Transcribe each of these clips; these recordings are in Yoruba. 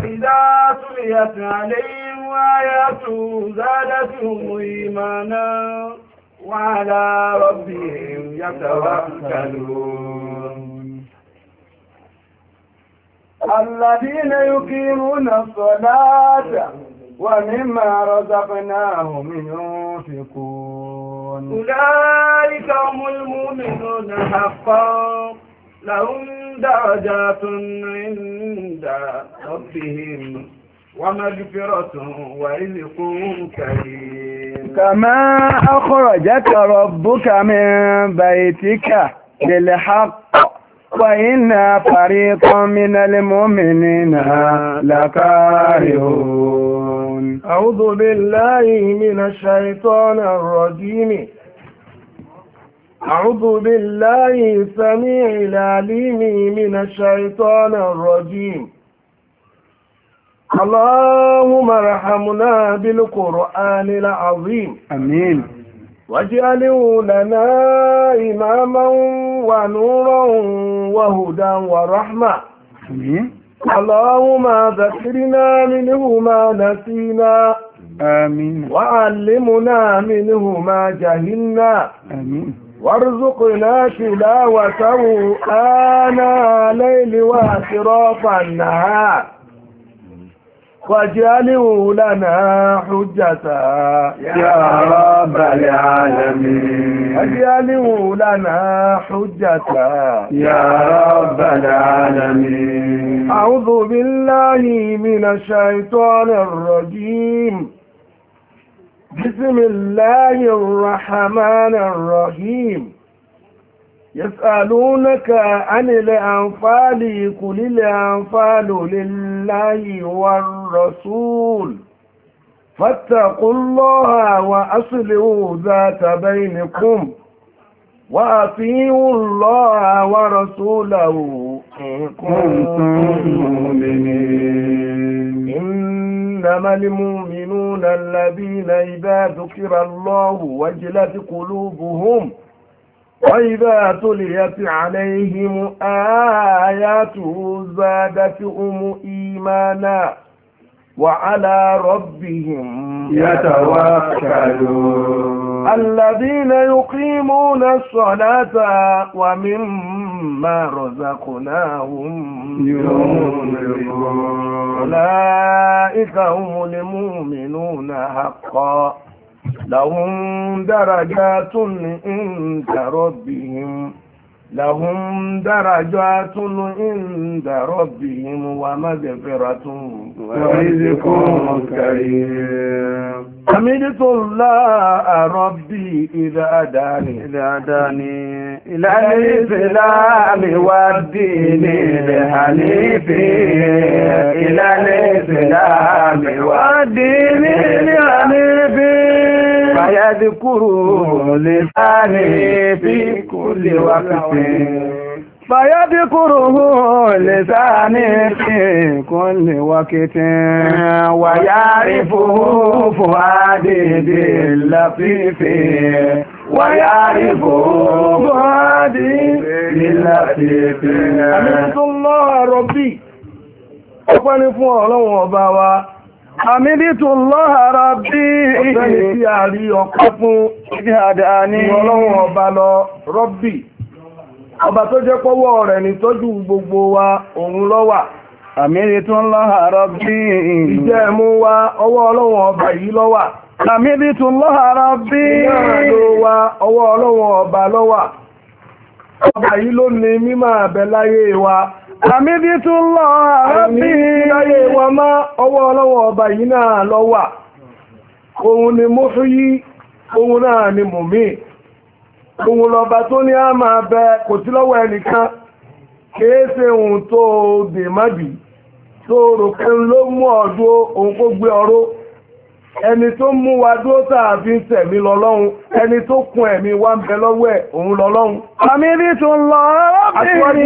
وإذا تليت عليهم آياته زادتهم إيمانا وعلى ربهم يتوكلون الذين يقيمون الصلاة ومما رزقناهم ينفقون أولئك هم المؤمنون حقا لهم درجات عند ربهم ومغفرة ورزق كريم كما أخرجك ربك من بيتك بالحق وإن فريقا من المؤمنين لكارهون أعوذ بالله من الشيطان الرجيم أعوذ بالله السميع العليم من الشيطان الرجيم اللهم ارحمنا بالقرآن العظيم آمين واجعله لنا إماما ونورا وهدى ورحمة آمين اللهم ذكرنا منه ما نسينا آمين وعلمنا منه ما جهلنا آمين وارزقنا تلاوته آناء الليل وأطراف النهار واجعله لنا حجة يا رب العالمين واجعله لنا حجة يا رب العالمين أعوذ بالله من الشيطان الرجيم بسم الله الرحمن الرحيم يسألونك عن الأنفال قل الأنفال لله والرسول فاتقوا الله وأصلحوا ذات بينكم وأطيعوا الله ورسوله إن كنتم مؤمنين إنما المؤمنون الذين إذا ذكر الله وجلت قلوبهم وإذا تليت عليهم آياته زادتهم إيمانا وعلى ربهم يتوكلون الذين يقيمون الصلاة ومما رزقناهم ينفقون أولئك هم المؤمنون حقا لهم درجات عند ربهم ومغفرة ورزق كريم حمدت الله ربي إذا هداني إلى الإسلام والدين الحنيف إلى الإسلام والدين الحنيف فيذكروا لساني في كل وقت فيذكره لساني في كل وقت ويعرفه فؤادي باللطيف ويعرفه فؤادي باللطيف حمدت الله ربي ọpẹ́ni fún Ọlọ́run ọba wa Àmìdítù lọ́ha rọ̀bí ọ̀fẹ́ni tí a rí ọpẹ́ fún ìdíhàdá ní Ọlọ́run ọba lọ rọ́bì. Ọba tó jẹ́ pọ́wọ́ rẹ̀ ní tọ́jú gbogbo wa òun ló wà. Àmìdítù lọ́ha rọ̀bí ìjẹ́ mú wa ọwọ́ Ọlọ́run ọba yìí ló wà. Àmìdítù lọ́ha rọ̀bí ìjẹ́ wa ọwọ́ Ọlọ́run ọba ló wà. Ọba yìí ló ní mímọ́ abẹ láyé wa. Àmìdítù lọ́ha rọ̀bí láyé wa má ọwọ́ Ọlọ́run ọba yìí náà ló wà. Òun ni Muhyi, òun náà ni Mumit. Òun lọba tó ní a máa bẹ kò sí lọ́wọ́ ẹnìkan kéése ohun tó dè mọ́bì tó rò pé ló mú ọdún òun kó gbé ọró ẹni tó mú wa dúró tààbí ń tẹ̀mí lọ́lọ́run ẹni tó kún ẹ̀mí wa ń bẹ lọ́wọ́ ẹ̀ òun lọ́lọ́run. Àmìdítù lọ́ha rọ̀bí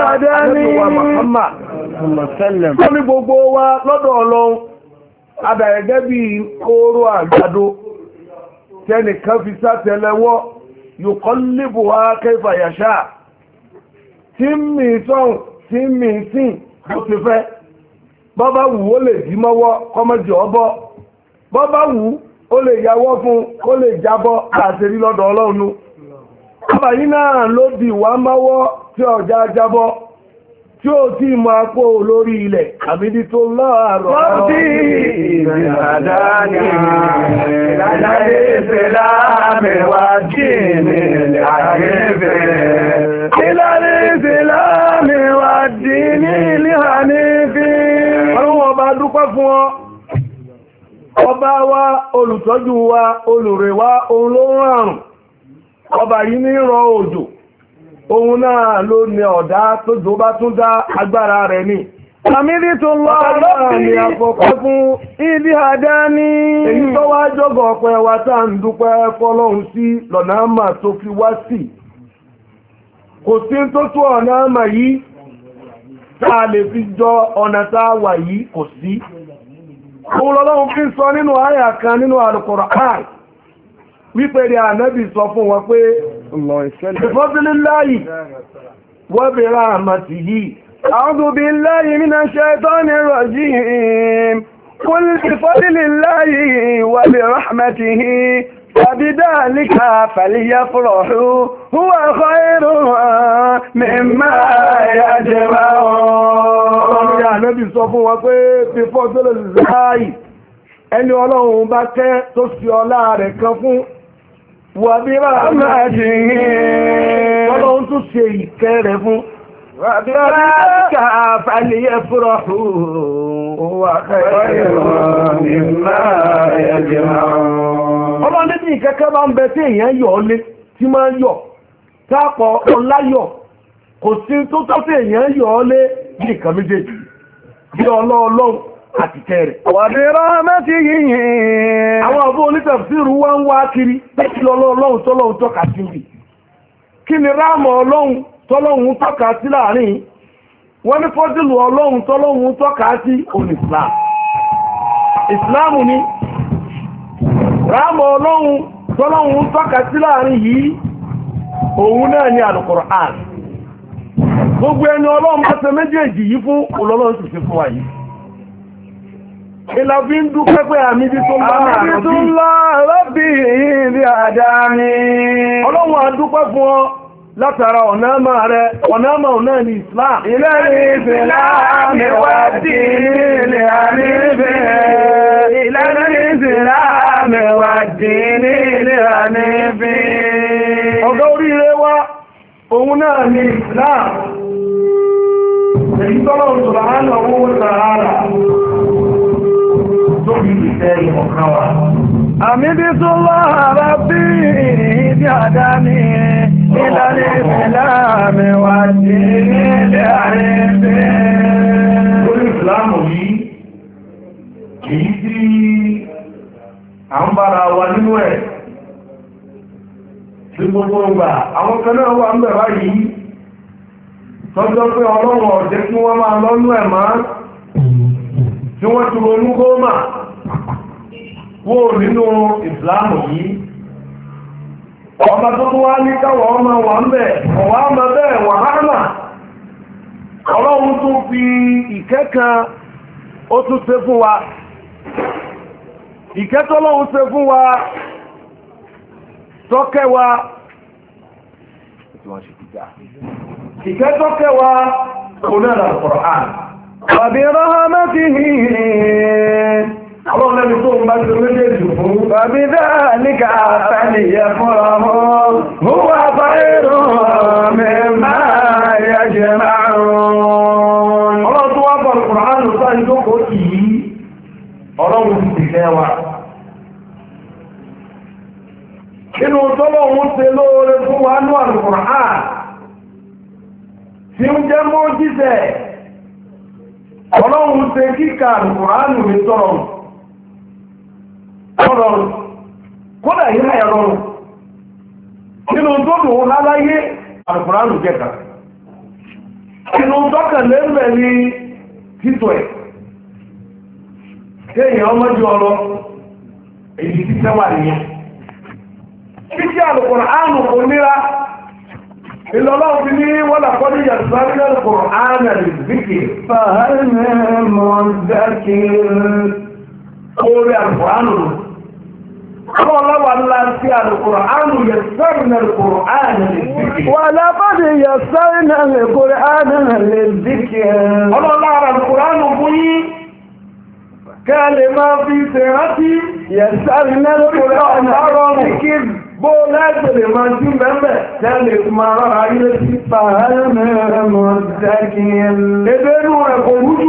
ó ní gbogbo wa lọ́dọ̀ Ọlọ́run adàgẹ́gẹ́ bí kóró àgbàdo tẹnìkan fi sátẹlẹwọ́ yuqallibuha kayfa yasha tí mi tọ́hùn tí mi sìn bó ti fẹ́ bọ́bá wù ó lè dí mọ́wọ́ kọ́mọ́jì ọbọ́ bọ́bá wù ó lè yàwọ́ fún ó lè jábọ́ àṣírí lọ́dọ̀ ọlọ́run ọba yìí náà ló di wá mọ́wọ́ tí ọjà jábọ́ tí ó tí mọ apó lórí ilẹ̀ àbídí tó lọ́àrọ̀ Rọ́bí ìrìnàdáni ìlànà ìsìlámi wá dínì àrífẹ́. Ìlànà ìsìlámi wá dínì àrífẹ́. Ọlọ́run ọba dúpẹ́ fún ọ. Ọba wa, olùtọ́jú wa, olùrè wa, òun ló ń ràrùn. Ọba yìí ní rọ òjò. Òun náà ló ní ọ̀dá tó jò bá tún dá agbára rẹ̀ ní. Àmìdí tó lọ Ní àfọ̀pẹ́ fún ibi àdá ní. èyí tó wá jọ́gọ̀ ọpẹ́ wa tá ń dúpẹ́ fọ́lọ́hun sí lọ́nà àmà tó fi wá sí. Kò sí tó tó ọ̀nà àmà yìí táà lè fi jọ ọ̀nà táà wà yìí kò sí. Òun lọ́lọ́run fi sọ nínú àyà kan nínú Al-Qur'an wípé rí ànábì sọ fún wọn pé bifadlillahi wa bi rahmatihi. أعوذ بالله من الشيطان الرجيم قل بفضل الله وبرحمته فبذلك فليفرحوا هو خير مما يجمعون. Ànábì sọ fún wọn pé bifadlillahi ẹni Ọlọ́run bá kẹ́ tó fi ọlá rẹ̀ kan fún wa bi rahmatihi Ọlọ́run tún ṣe ìkẹ́ rẹ̀ fún. وبذلك فليفرحوا هو خير مما يجمعون. Ọlọ́run ní ìkẹ́kẹ́ bá ń bẹ tí èèyàn yọ̀ ọ́ lé tí máa ń yọ̀ tápọ̀ ọláyọ̀ kò sí tó tọ́ tí èèyàn yọ̀ ọ́ lé bí nǹkan méjèèjì bí ọlọ́ọ̀lọ́run àti kẹrẹ̀. وبرحمته Àwọn àbú onítafsírù wá ń wá kiri pé kí ọlọ́ọ̀lọ́run tọ́lọ́run tọ́ka sí rí. Kí ni ráàmù ọlọ́run tọ́lọ́run tọ́ka sí láàrin? Wọ́n ní fọ́dílù ọlọ́run tọ́lọ́run tọ́ka sí òun Islam. Ìsìláàmù ni ráàmù ọlọ́run tọ́lọ́run tọ́ka sí láàrin yìí òun náà ni Al-Qur'an. Gbogbo ẹni ọlọ́run bá ṣe méjèèjì yìí fún ọlọ́run sì fi fún wa yìí. Ìlà fi ń dúpẹ́ pé àmìdí tó lọ rọ́bì ibi àdáni. Ọlọ́run a dúpẹ́ fún ọ látara ọ̀nà àmà rẹ̀, ọ̀nà àmà ọ̀nà ní Islam. Ilé ìsìlámi wá dí nílé àníbẹ̀. Ilé ìsìlámi wá dí nílé àníbẹ̀. Ọ̀gá oríire wa, òun náà ní Islam. Èyí tọ́lọ̀ subhanahu wa ta'ala tó bí ìfẹ́ ìmọ̀kan wa. Àmìdí tó lọ rọ́bì ibi àdáni. Ilé ìsìlámi wá dí nílé àníbẹ̀. Lórí ìsìlámù yìí, èyí tí à ń bára wa nínú ẹ̀, tí gbogbo ọgbà, àwọn kan náà wà ń bẹ̀rẹ̀ yìí, tọ́jọ́ pé ọlọ́run ọ̀jẹ́ kí wọ́n máa lọ́nú ẹ̀ máa, tí wọ́n ti ronú gómà, wó nínú ìsìlámù yìí. Ọba tó tó wá ní káwọ̀ ọmọ wà ń bẹ̀, ọ̀wá ọmọ bẹ́ẹ̀ wà hánà. Ọlọ́run tún fi ìkẹ́kan ó tún ṣe fún wa. Ìkẹ́tọ́lọ́run ṣe fún wa, tọ́kẹ́ wa, ìkẹ́tọ́kẹ́ wa, kò náà Al-Qur'an. وبرحمته Ọlọ́run lẹ́ni tó ń bá ṣe méjèèjì fún. وبذلك فليفرحوا هو خير مما يجمعون. Ọlọ́run tó wá bọ̀ Al-Qur'an sáà ìjókòó kì í, Ọlọ́run ti kẹ́ wa. Inú tọ́lọ́run ṣe lóore fún wa ní Al-Qur'an tí ń jẹ́ mójíṣẹ́. Ọlọ́run ṣe kíkà Al-Qur'an mi tọrọrùn. Ọrọrùn, kódà yìí náà rọrùn. Inú tó dùn láláyé Al-Qur'an jẹ́ka. Inú tọ́kànlẹ́ mẹ́ ní títọ̀ ẹ̀. Kéèyàn ọmọdé ọlọ, èyí tí tẹ́wà nìyẹn. Títí Al-Qur'an kò níra, إلا الله بني ولقد يسرنا القرآن للذكر فهل من مدكر قول القرآن قال والله في القرآن يسرنا القرآن للذكر ولقد يسرنا القرآن للذكر قال الله على القرآن بني كلمة في سيرتي يسرنا القرآن للذكر bó láti lè máa tí mẹ́mẹ́ tẹ́lẹ̀ tí máa rárá ilé sí fàálmẹ́mọ́ dákìín èdè inú rẹ̀ kò rújú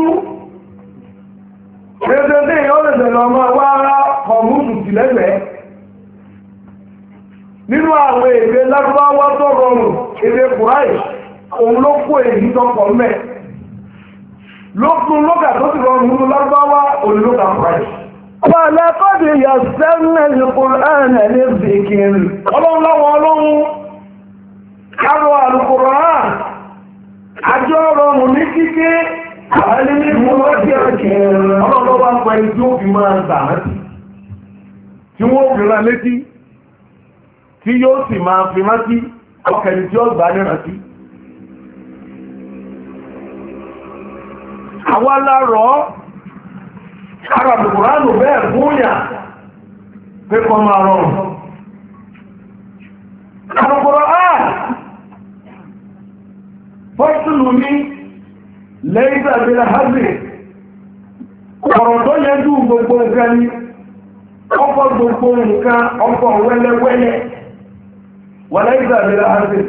èdè tí èyàn lè tẹ̀lọ ọmọ wá kọmúsù sí lẹ́gbẹ̀ẹ́ nínú àwọn èdè Lárúbáwá tó rọrùn èdè kùráì òun ló kó èyí tọ́pọ̀ mẹ́ lókun lókà tó ti rọrùn nínú Lárúbáwá òun lókà kùráì ولقد يسرنا القرآن للذكر ọlọ́run láwọn ọlọ́run kárọ Al-Qur'an àjọ rọrùn ní kíké àwálé ní ìmúwọ́dí ọ̀kẹ́ ọlọ́run wá pẹ̀lú tí ó fi máa gbà rántí tí wọ́n fi rán létí tí yóò sì máa fi rántí ọkẹ̀lú tí ó gbà ní rántí àwọn alárọ̀ ara Al-Qur'anu bẹ́ẹ̀ fúnyà pé kọ máa rọrùn Al-Qur'an fọ́sùlù ní lẹ́yìn tàbí láházì ọ̀rọ̀ tó yẹjú gbogbo nǹkan ní ọkọ̀ gbogbo nǹkan ọkọ̀ wẹ́lẹ́wẹ́lẹ́ wà lẹ́yìn tàbí láházì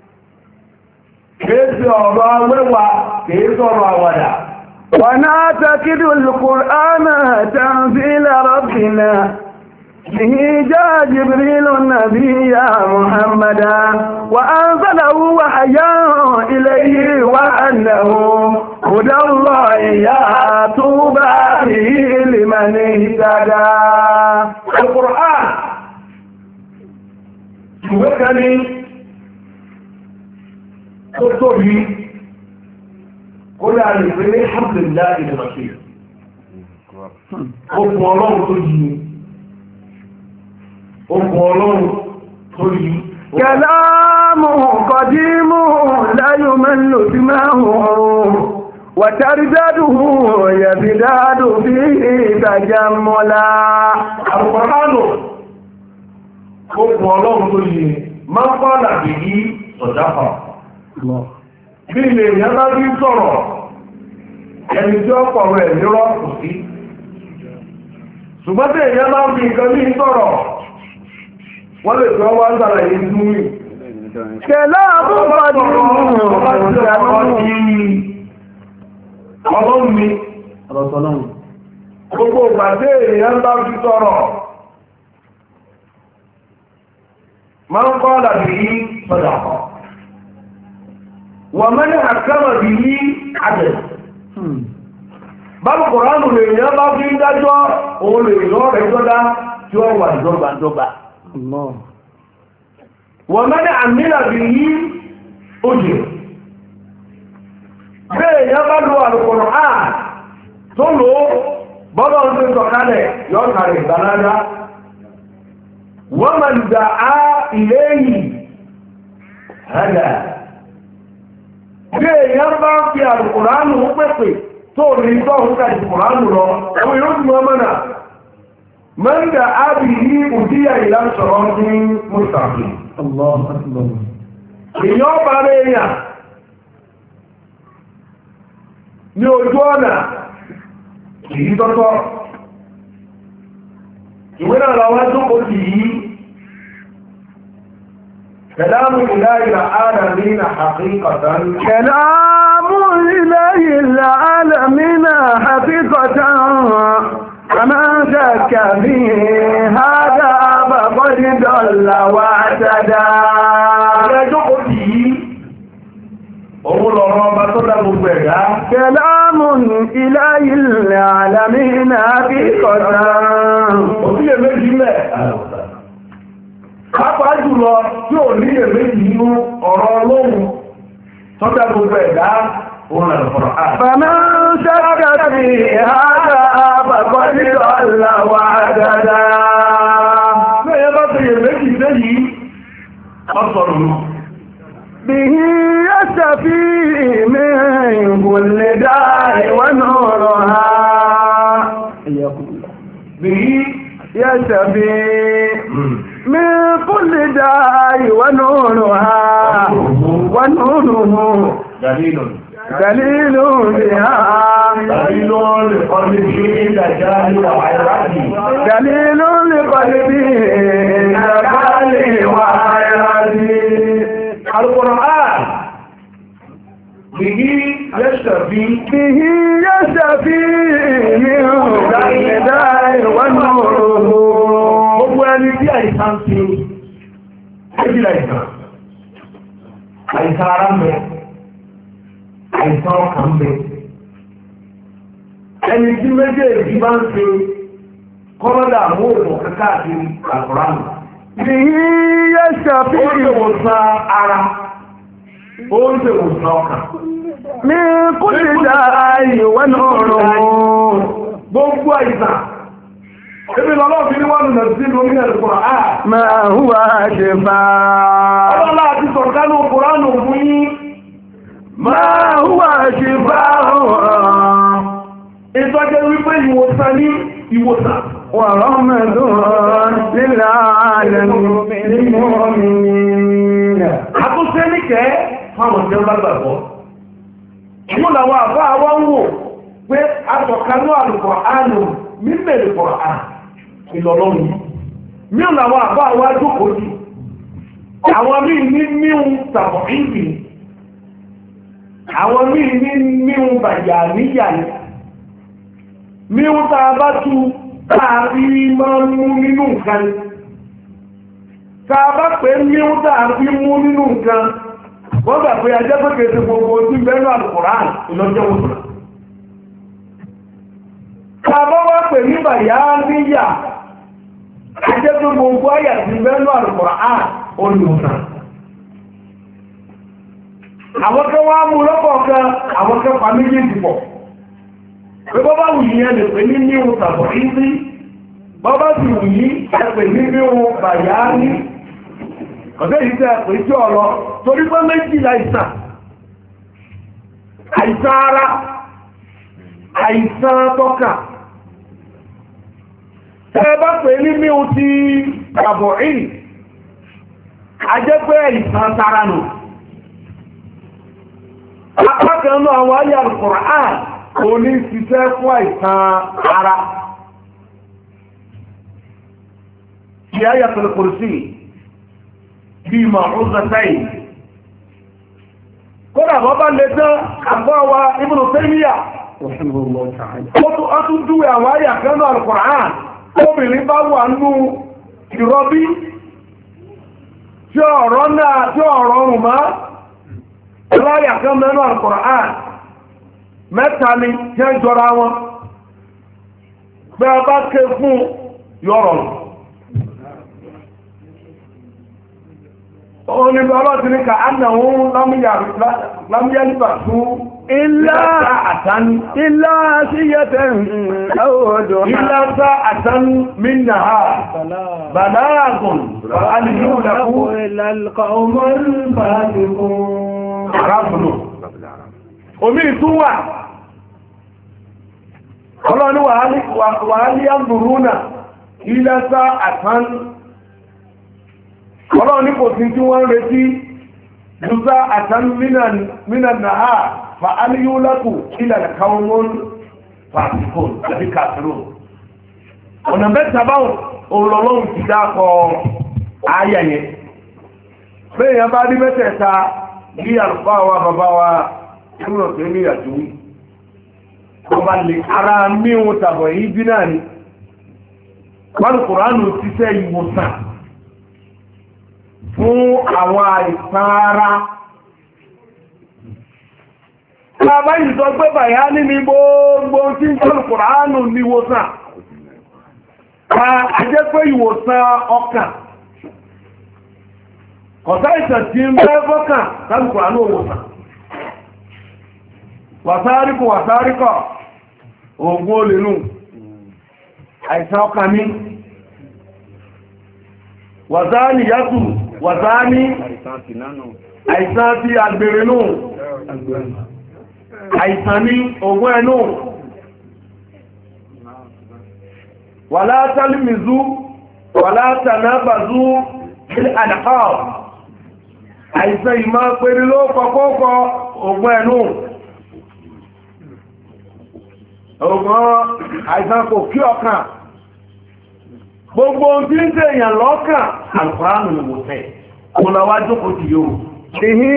kèése ọ̀rọ̀ awẹ́wà kèése ọ̀rọ̀ àwàdà ونعتقد القرآن تنزيل ربنا به جاء جبريل النبي محمدا وأنزله وحيا إليه وأنه هدى الله يطوبى به لمن اهتدى القرآن وكاني تطوري قل عن الفيلم حمد الله المسيح okùn ọlọ́run tó yìí okùn ọlọ́run tó yìí kẹlámù kọjímù láyò mẹ́lò sí mẹ́hùn wàtàrídádùhù yẹ̀bìdádù bí ìtajà mọ́lá àrùpàánù okùn ọlọ́run tó yìí máa ń pàdà bí i sọ̀dáfà bí ilẹ̀ èèyàn bá bí sọ̀rọ̀ ẹni tí ó pọ̀ rẹ̀ nírọ́ kò sí ṣùgbọ́n tí èèyàn bá bí nǹkan ní sọ̀rọ̀ wọ́n lè tọ́ wá ń dára yìí tún rí kẹlá àbúgbàdì ọlọ́run mi gbogbo ìgbà tí èèyàn bá bí sọ̀rọ̀ máa ń kọ́ dàbí sọ̀dà kan ومن حكم به عدل bábù Kùránù lè yán bá fi ń dájọ́ òun lè yán rẹ̀ jọ́dá tí ó wà dọ́gbàdọ́gbà wọ́n mẹ́rin àmìnà bí yí òjò bẹ́ẹ̀ yán bá lọ Al-Qur'an tó lò bọ́lọ̀ ń tẹ́ sọ̀kalẹ̀ yọ́ kàrẹ̀ ìgbàlájá wọ́n mẹ́rin dà á ilé yìí hádà bí èèyàn bá ń fi Al-Qur'anu pẹ̀pẹ̀ tó rí tọ́hún ká Al-Qur'anu lọ ẹwọ́n yóò tún ọmọ náà mẹ́ndà ábì ní òdíyà ìlànṣọ̀rọ̀ ní mùsàfì èèyàn bá rẹ̀ èèyàn ní ojú ọ̀nà èyí tọ́tọ́ ìwé náà làwọn tó kò sí yìí كلام إله العالمين حقيقة كلام إله العالمين حقيقة فمن شك فيه هذا فقد ضل واعتدى كلام إله العالمين حقيقة Pápá jùlọ tí ò ní èméjì nínú ọ̀rọ̀ Ọlọ́run tọ́jà gbogbo ẹ̀dá òun rẹ̀ fọ̀rọ̀ àà. Fàmí ń ṣẹ́kẹ́ sí àádá àbàkọ́ nílò àlàwà dáadáa. Mẹ́yẹ bá ti èméjì dé yìí, ọ sọ̀rọ̀ lọ. به يشفي من كل داء ونورها به يشفي من كل داء ونورها ونوره دليل بها دليل لقلبه دجال وعيرته دليل لقلبه دجال وعيرته القرآن به يشفي من كل داء ونوره gbogbo ẹni tí àìsàn tí ẹbílẹ̀ àìsàn ara ń bẹ àìsàn ọkàn ń bẹ ẹni tí méjèèjì bá ń ṣe kọ́lọ́dà mú òun káàkiri àkùránù به يشفي ó ń ṣèwòsàn ara ó ń ṣèwòsàn ọkàn من كل داء ونوره gbogbo àìsàn ebi lọ́lọ́bí ní wọ́n nà sí lórí ẹ̀rùkùnrà áà ما هو شفاء ọlọ́lá àti sọ̀rọ̀kánú kùránù fún yí ما هو شفاء ìtọ́jẹ́ wípé ìwòsàn ní ìwòsàn ورحمة للعالمين للمؤمنين àtúnṣe ní kẹ́ fáwọn tí ó bá gbàgbọ́ ìmú làwọn àbá àwọn wò pé àtọ̀kánú àlùkùránù mímẹ̀lẹ̀ kùránù ìlọ́lọ́run mí làwọn àbá àwọn ajókòó sí àwọn míì ní míhun tàbọ̀ ìgbì àwọn míì ní míhun bàyà níyà ní míhun tàà bá tú tààrí máa mú nínú nǹkan tàà bá pé míhun tààrí mú nínú nǹkan wọ́n gbà pé ajẹ́ pé kèsè gbogbo tí bẹ́ẹ̀nù Al-Qur'an ìlọ́jẹ́ wòsàn tàà bá wá pè ní bàyà níyà ajẹ́ pé gbogbo ayà tí bẹ́ẹ̀nù Al-Qur'an olùsàn àwọn kan wá mú lọ́pọ̀ọ̀kan àwọn kan pa méjèèjì pọ̀ pé bọ́bá wù yí ẹlẹ̀ pé ní ní ohun tàbọ̀ ìsí bọ́bá sì wù yí ẹpẹ̀ ní ní ohun bàyá ní ọ̀sẹ́ yìí tẹ́ ẹ̀pẹ̀ tí ọ̀lọ́ torí pé méjì láìsàn àìsàn ara àìsàn tọ́kà tẹ́ bá pè ní ní ohun ti tàbọ̀ ìrì ajẹ́pẹ́ ìsàn tara nù apákanú àwọn ayé Al-Qur'an kò ní ṣiṣẹ́ fún àìsàn ara kí Ayatul Kursi bí ma'uzatayn kódà bọ́bá lè tán àgbọ́wà Ibn Taymiyyah ó tún dúwẹ̀ àwọn ayé àkánú Al-Qur'an obìnrin bá wà nú ìrọbí tí ọ̀rọ̀ náà tí ọ̀rọ̀ ọ̀rùn máa ẹláyà kan mẹ́nu Al-Qur'an mẹ́ta ni jẹ́ jọra wọn bẹ́ẹ̀ bá ké fún yọ̀rọ̀ onígbà ọlọ́tí ní ká annahum lámúyẹ́lìbà fún ilá síyẹ́tẹ̀ ọdọ̀ ilá sá àtàn mínàá bàlágùn arábùnù omi ìtúwà ọlọ́ni wà ní àgbùrúnà ilá sá àtàn ọlọ́ni kò sí tí wọ́n retí jùsá àtàn mínà náà fa aliyúlákù ilẹ̀ kàwọn fàtíkòn àti kàtírò ọ̀nà mẹ́ta báwọn olọ́lọ́run ti dákọ̀ ayẹyẹ bẹ́ẹ̀ yẹn bá rí mẹ́tẹ̀ẹ̀ta bí àlùfáà wa bàbá wa ìrùnà tó ní ìyàtúwí ọba lè ara míhun tàbọ̀ yìí bí náà ni wọ́n Kùránù ti fẹ́ ìwòsàn fún àwọn àìsàn ara bàbá ìsọ pé bàyá ní gbogbo tí ń tọ́lù Kùránù ní ìwòsàn a jẹ́ pé ìwòsàn ọkàn kọ̀sá ìsàn tí ń bẹ́ fọ́kàn tọ́lù Kùránù òwòsàn wàsáríkọ̀ oògùn olènú àìsàn ọkàn ní wàsáni yàtù wàsáni àìsàn tí agbèrè nù àìsàn ní ògùn ẹnu wàlá tálímìzú wàlá tànábàzú àdàkọ́ àìsàn ìmá pèrè ló kọkọ́kọ́ ògùn ẹnu ògùn àìsàn kò kí ọkàn gbogbo tí ń tẹ́ èèyàn lọ́kàn Al-Qur'an ni mo tẹ́ kò lọ wá jókòó ti yóò Bihi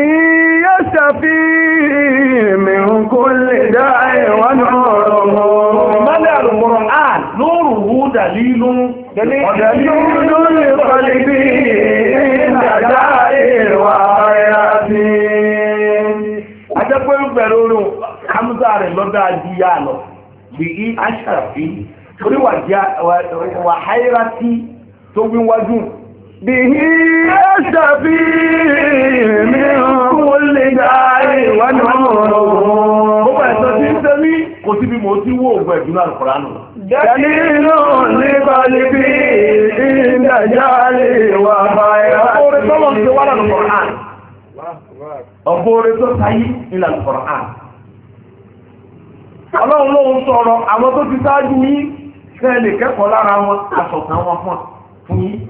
yashfi min kulli da'in wa nuruhu. Ìmọ́lẹ̀ Al-Qur'an nuruhu dalilun Dalilun li qalbi inda da'in wa ayatin. Ajẹ́pẹ́ bẹ̀rẹ̀ orin Hamza rẹ̀ lọ́dá jíyà lọ, bí i aṣàfi, torí wà háírá tí tó wíwájú. Bihi yashfi min kulli da'in wa nuruhu. Ó bẹ̀rẹ̀ sọ tí ń tẹ́ ní kò sí bí mo ti wó ògbẹ̀ ìdúnà Al-Qur'an. Dalilun li qalbi inda da'in wa ayatin. Ọgbọ́n tó sáyé nílà Al-Qur'an. Ọlọ́run ló ń sọ̀rọ̀ àwọn tó ti sáájú yí fẹ́ lè kẹ́kọ̀ọ́ lára wọn àṣọ̀tàn wọn fún yí.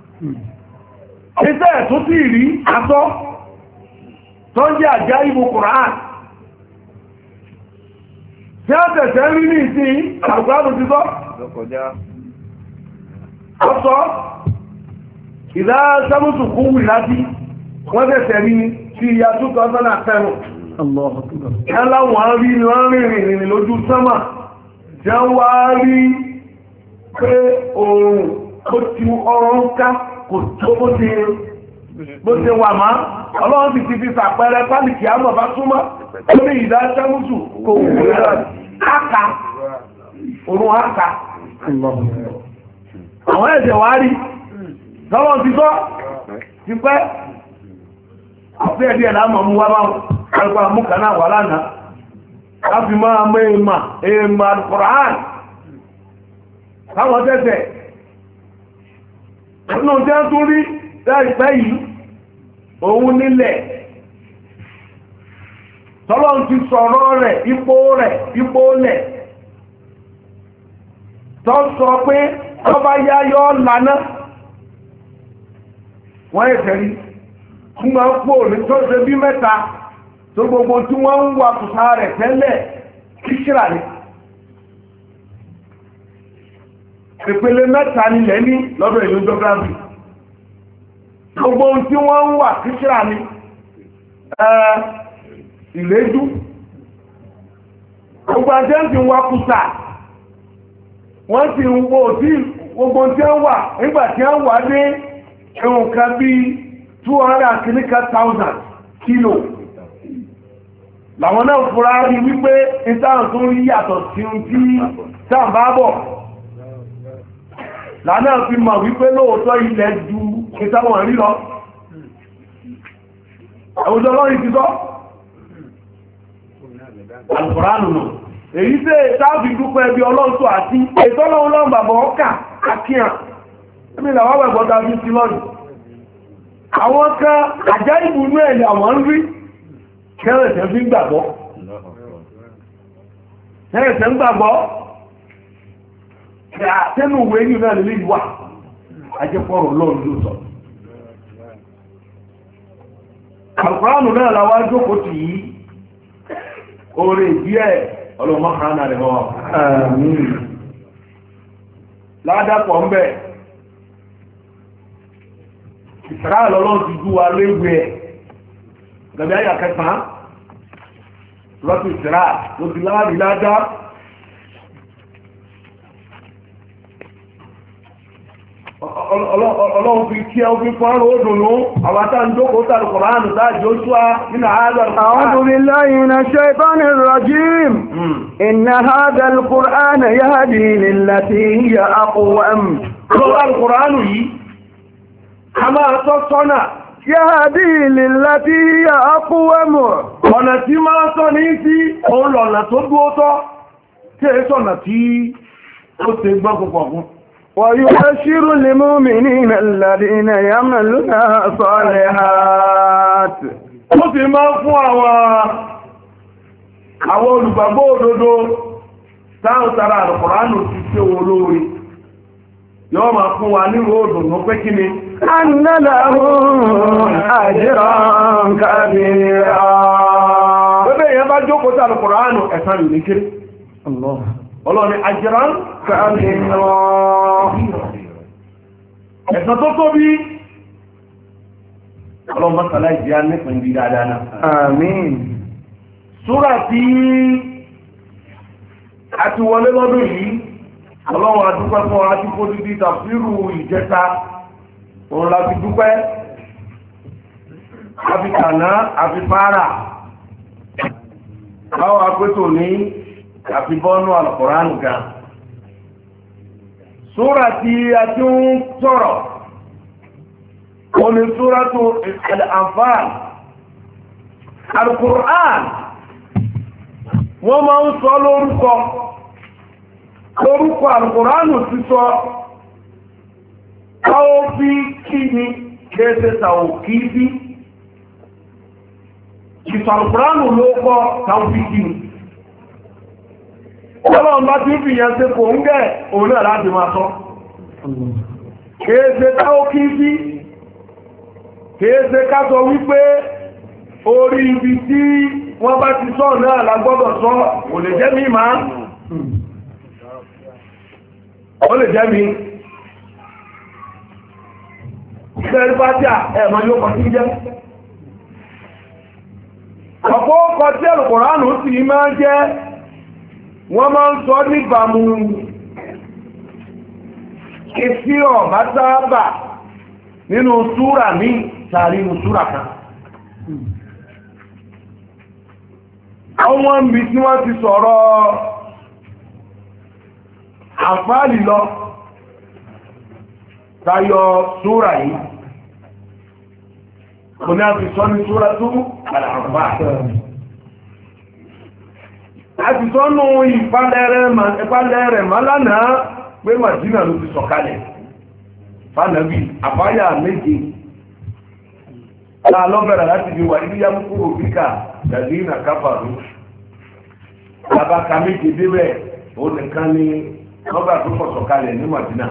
Ìtẹ́ ẹ̀ tó sì rí aṣọ́ tó ń jẹ́ àjá ìbò Qur'an. Tí ó tẹ̀sẹ̀ rí ní ìsìn Al-Qur'an ti sọ. Ọ̀sọ́ ìdá sẹ́mùsù kú wì láti wọ́n tẹ̀sẹ̀ rí ní tí ìyá 2007 ẹláwọ̀n rí ní wọ́n rìnrìn lójú sánmà jẹ́ wá rí pé oòrùn ó ti ọrọ̀ ń ká kò tó bó ti wà máa ọlọ́run sì ti fi sàpẹrẹ pálìkì àmọ̀ bá súnmọ́ lórí ìdá sẹ́mùsù kò wù áka oòrùn áka àwọn ẹ̀jẹ̀ wá rí lọ́wọ́n ti sọ ti pẹ́ àfẹ́ ẹ̀dí ẹ̀lá mọ̀ mú wá máa kàrùkà mú kà náà wà lánàá láti máa mọ́ èèmà Al-Qur'an káwọn tẹ́tẹ̀ nínú tí a tún rí láìpẹ́ yìí òun nílẹ̀ tọ́lọ́n ti sọ̀rọ̀ rẹ̀ ipò lẹ̀ tọ́ sọ pé ọba yáyọ́ lánàá wọ́n ẹ̀fẹ̀ rí fún ma ń pò ní tó ṣe bí mẹ́ta tó gbogbo tí wọ́n ń wà kùsà rẹ̀ tẹ́lẹ̀ kíṣìrà ní ìpele mẹ́ta nílẹ̀ ní lọ́dọ̀ ìlú geography gbogbo tí wọ́n ń wà kíṣìrà ní ìlédú gbogbo àjẹ́ ti wà kùsà wọ́n ti ń wo tí gbogbo tí wọ́n wà nígbà tí wọ́n wà ní nǹkan bíi 200,000 kilo làwọn náà fúra rí wípé ìtàrùn tó rí yàtọ̀ sí ohun tí tàbá bọ̀ lánàá fi mọ̀ wípé lóòótọ́ ilẹ̀ ju ìtàwọn rí lọ àwùjọ lọ́rin ti sọ Al-Qur'an nù èyí tẹ́ táàbí dúpẹ́ ẹbí ọlọ́ntọ́ àti ìtọ́lọ́wọ́ lọ́mbàbọ̀ ọkà akíyàn ẹbí làwọn ẹgbọ́ta fi sí lọ́rin àwọn kan àjá ìbù ní ẹ̀lẹ̀ àwọn ń rí kẹ́rẹ̀ẹ̀sẹ̀ fi ń gbàgbọ́ tẹ́nu ìwé ní náà lè wà ajẹ́pọ̀rọ̀ lọ́rùn ló sọ Al-Qur'an náà láwá jókòó tì yí oore díẹ̀ ọlọ́mọ́kànlá rẹ̀ wọ́n ládàpọ̀ ń bẹ̀ ìsìrá lọ́lọ́ ti jú wa léwu ẹ̀ gẹ̀bẹ̀ ayà kẹta lọ́tí ìsìrá ló ti láàrí ládá ọlọ́run fi kí ẹ fi fọ́nrán ó dùnú àwátá ń jókòó tàbí Kùránù táàjí ó ṣúwá nínú àádọ́ أعوذ بالله من الشيطان الرجيم إن هذا القرآن يهدي للتي هي أقوم القرآن yìí a máa tọ́ sọ́nà يهدي للتي هي أقوم ọ̀nà tí máa sọ ní sí òun lọ̀nà tó dúó tọ́ tí è sọ̀nà tí ó ṣe gbọ́ púpọ̀ fún ويبشر المؤمنين الذين يعملون الصالحات ó sì máa ń fún àwọn olùgbàgbọ́ òdodo táwọn tara Al-Qur'an ti ṣe olóore yóò máa fún wa nírò òdùnnú pé kí ni anna lahum ajran kabira. Bẹ́bẹ̀ èèyàn bá jókòó sí Al-Qur'an ẹ̀san yìí ní kéré. Ọlọ́ni ajran kabira. Ẹ̀san tó tóbi. Ọlọ́run bá sàlá ìdí á nípìn bí dáadáa náà. Àmín. Súrà tí a ti wọlé lọ́dún yìí, Ọlọ́run adúpẹ́ fún wa tí kó dídí tàfírù ìjẹta, òun la fi dúpẹ́, àfikàná, àfipára, báwọn apẹ́tò ní àfibọ́nú Al-Qur'an gan. Súrà tí a ti ń sọ̀rọ̀, òní Súratu Al-Anfal. Al-Qur'an wọ́n máa ń sọ lórúkọ Al-Qur'anu ti sọ káwọ́ bí kí ni kéèsẹ̀ tàwò kí bí ìsọ̀ Al-Qur'anu ló kọ́ káwọ́ bí kí ni ọlọ́run bá tí ń fi yẹn ṣe kò ń gẹ̀ òun náà láti máa sọ kéèsẹ̀ tàwò kí bí kéèsẹ̀ ká sọ wípé orí ibi tí wọ́n bá ti sọ náà lágbọ́dọ̀ sọ ò lè jẹ́ mi máa ó lè jẹ́ mi ìṣẹ́rí bá tí ẹ̀mọ̀ yóò kọ sí jẹ́ ọ̀pọ̀ ọkọ̀ tí Al-Qur'an sì máa jẹ́ wọ́n máa ń sọ níbàmú ìfí ọ̀bá sáábà nínú súrà ní tàrí nínú súrà kan àwọn ibi tí wọ́n ti sọ̀rọ̀ àǹfààní lọ tayọ súra yìí kò ní a fi sọ ní súra tó àlàáfàá a ti sọ nù ìpalẹ̀ rẹ̀ mọ́lánà pé Màdínà ló ti sọ̀kalẹ̀ fánàbí àfáyà méje lọ́bẹ̀rẹ̀ láti fi wà ní yàmùkúrò bíkà dàdínà káfàrú abaka méje débẹ̀ ó nìkan ní lọ́gbà tó kọ̀sọ̀ kalẹ̀ ní Màdínà.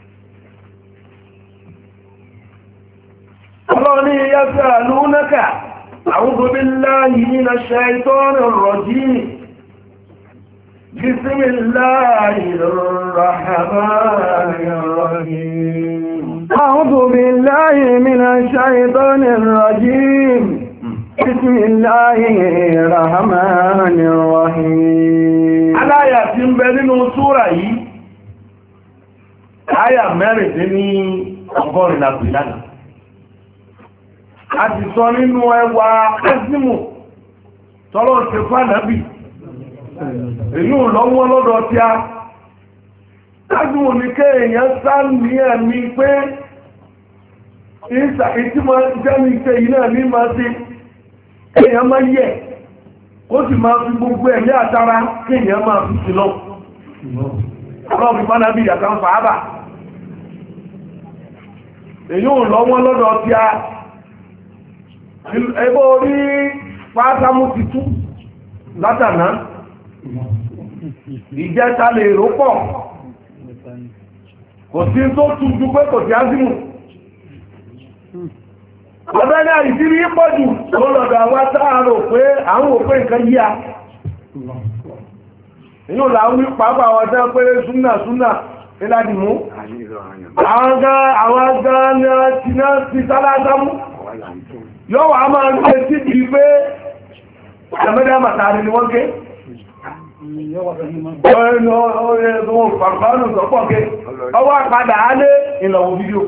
ọlọ́ni yas'alunaka a'udhu billahi minash shaitonir rajim bismillahir rahmanir rahim. a'udhu billahi minash shaitonir rajim. بسم الله الرحمن الرحيم. Aláyà tí ń bẹ nínú súrà yìí, àyà mẹ́rìndínlọ́gọ́rin ìlànà. A ti sọ nínú ẹwà ẹ́sìmù tọ́lọ̀ ti fánàbì. Èyí ò lọ́wọ́ lọ́dọ̀ tí a. Ẹ́sìmù ní ké èèyàn sá ní ẹ̀mí pé ìtìmọ̀ jẹ́mi ìṣe yìí náà ní máa ti èèyàn máa yẹ kó sì máa fi gbogbo ẹ̀mí àtara kí èèyàn máa fi sí lọ ọlọ́run fi fánà bí ìyàtọ̀ ń fàábà èyí ò lọ́wọ́ lọ́dọ̀ tí a ẹgbẹ́ orí pátámú ti tú látàná ìjẹta lè rò pọ̀ kò sí tó tú ju pé kò sí ázímù ọ̀bẹ́ náà ìdírí pọ̀jù tó lọ́dọ̀ àwọn táàrò pé àwọn òpé nǹkan yíya inú làwọn pàápàá àwọn tẹ́ pé súnà ìlàdìmú àwọn gan ti sálágámú yóò wà máa ń gbé sí ti pé ẹ̀mẹ́dẹ́ àmàtàrí ni wọ́n ké ọwọ́ àpadà á lé ìlọ̀wọ̀ fídíò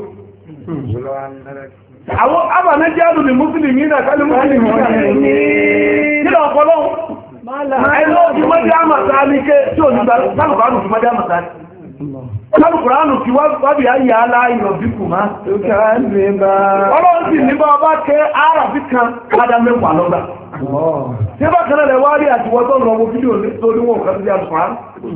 àwọn abànájẹ́ àdùnì mùsùlùmí náà kálí mùsùlùmí náà nílò ọ̀pọ̀lọ́wọ́ ẹ̀lọ́ ti mọ́dé àmàtà ní ké tí ò ní gbà sálùkùránù ti mọ́dé àmàtà ní sálùkùránù ti wábí ayé aláìrọ̀ bí kù máa ọlọ́run sì ní bá ọba kẹ́ àràfí kan ládá mẹ́wàá lọ́gbà tí bá kan lẹ̀ wá rí àtiwọ́ tó lọ wo fídíò tó níwọ̀n kan sí àtùkùránù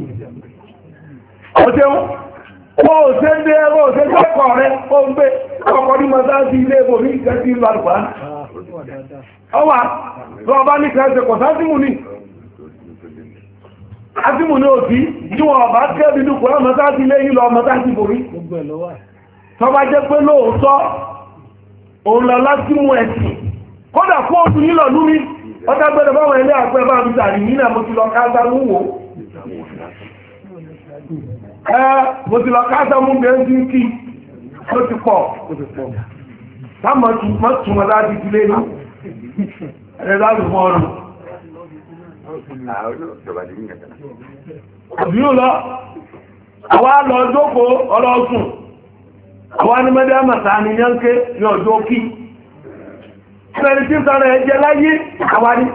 ó ṣe ń dé ẹgbẹ́ òṣèlú ẹ̀kọ́ rẹ̀ ó ń gbé ọkọ̀ ní mọ́sáàsì ilé ìbò ní ìjẹ́ sí ìlú àlùkùránù ọwà tó ọba ní kẹsẹ̀ kọ̀ sásímù ní sásímù ní òtí tí wọ́n ọba kẹ́bí dúkọ̀ ọmọ sáàtì lẹ́yìn lọ ọmọ sáàtì borí tó bá jẹ́ pé lóòótọ́ òun lọ lásímù ẹ̀sìn kódà fún oṣù nílọ̀ lúmi ọjọ́ gbẹ́dẹ̀ báwọn ilé àpẹ́ bá ń tàrí nínà mo ti lọ káàsá mú wò mo ti lọ káàsá mú bẹ́ẹ̀ sí kí ó ti pọ̀ táàmù túnmọ̀ láti ti lé ní ẹ̀rẹ́ láti mọ́ ọrùn àbíyàn lọ àwa lọ jókòó ọlọ́sùn àwa ní mẹ́dẹ́ àmàtà ní yánké ní ọjọ́ kí ẹni tí sára ẹjẹ láyé àwa ní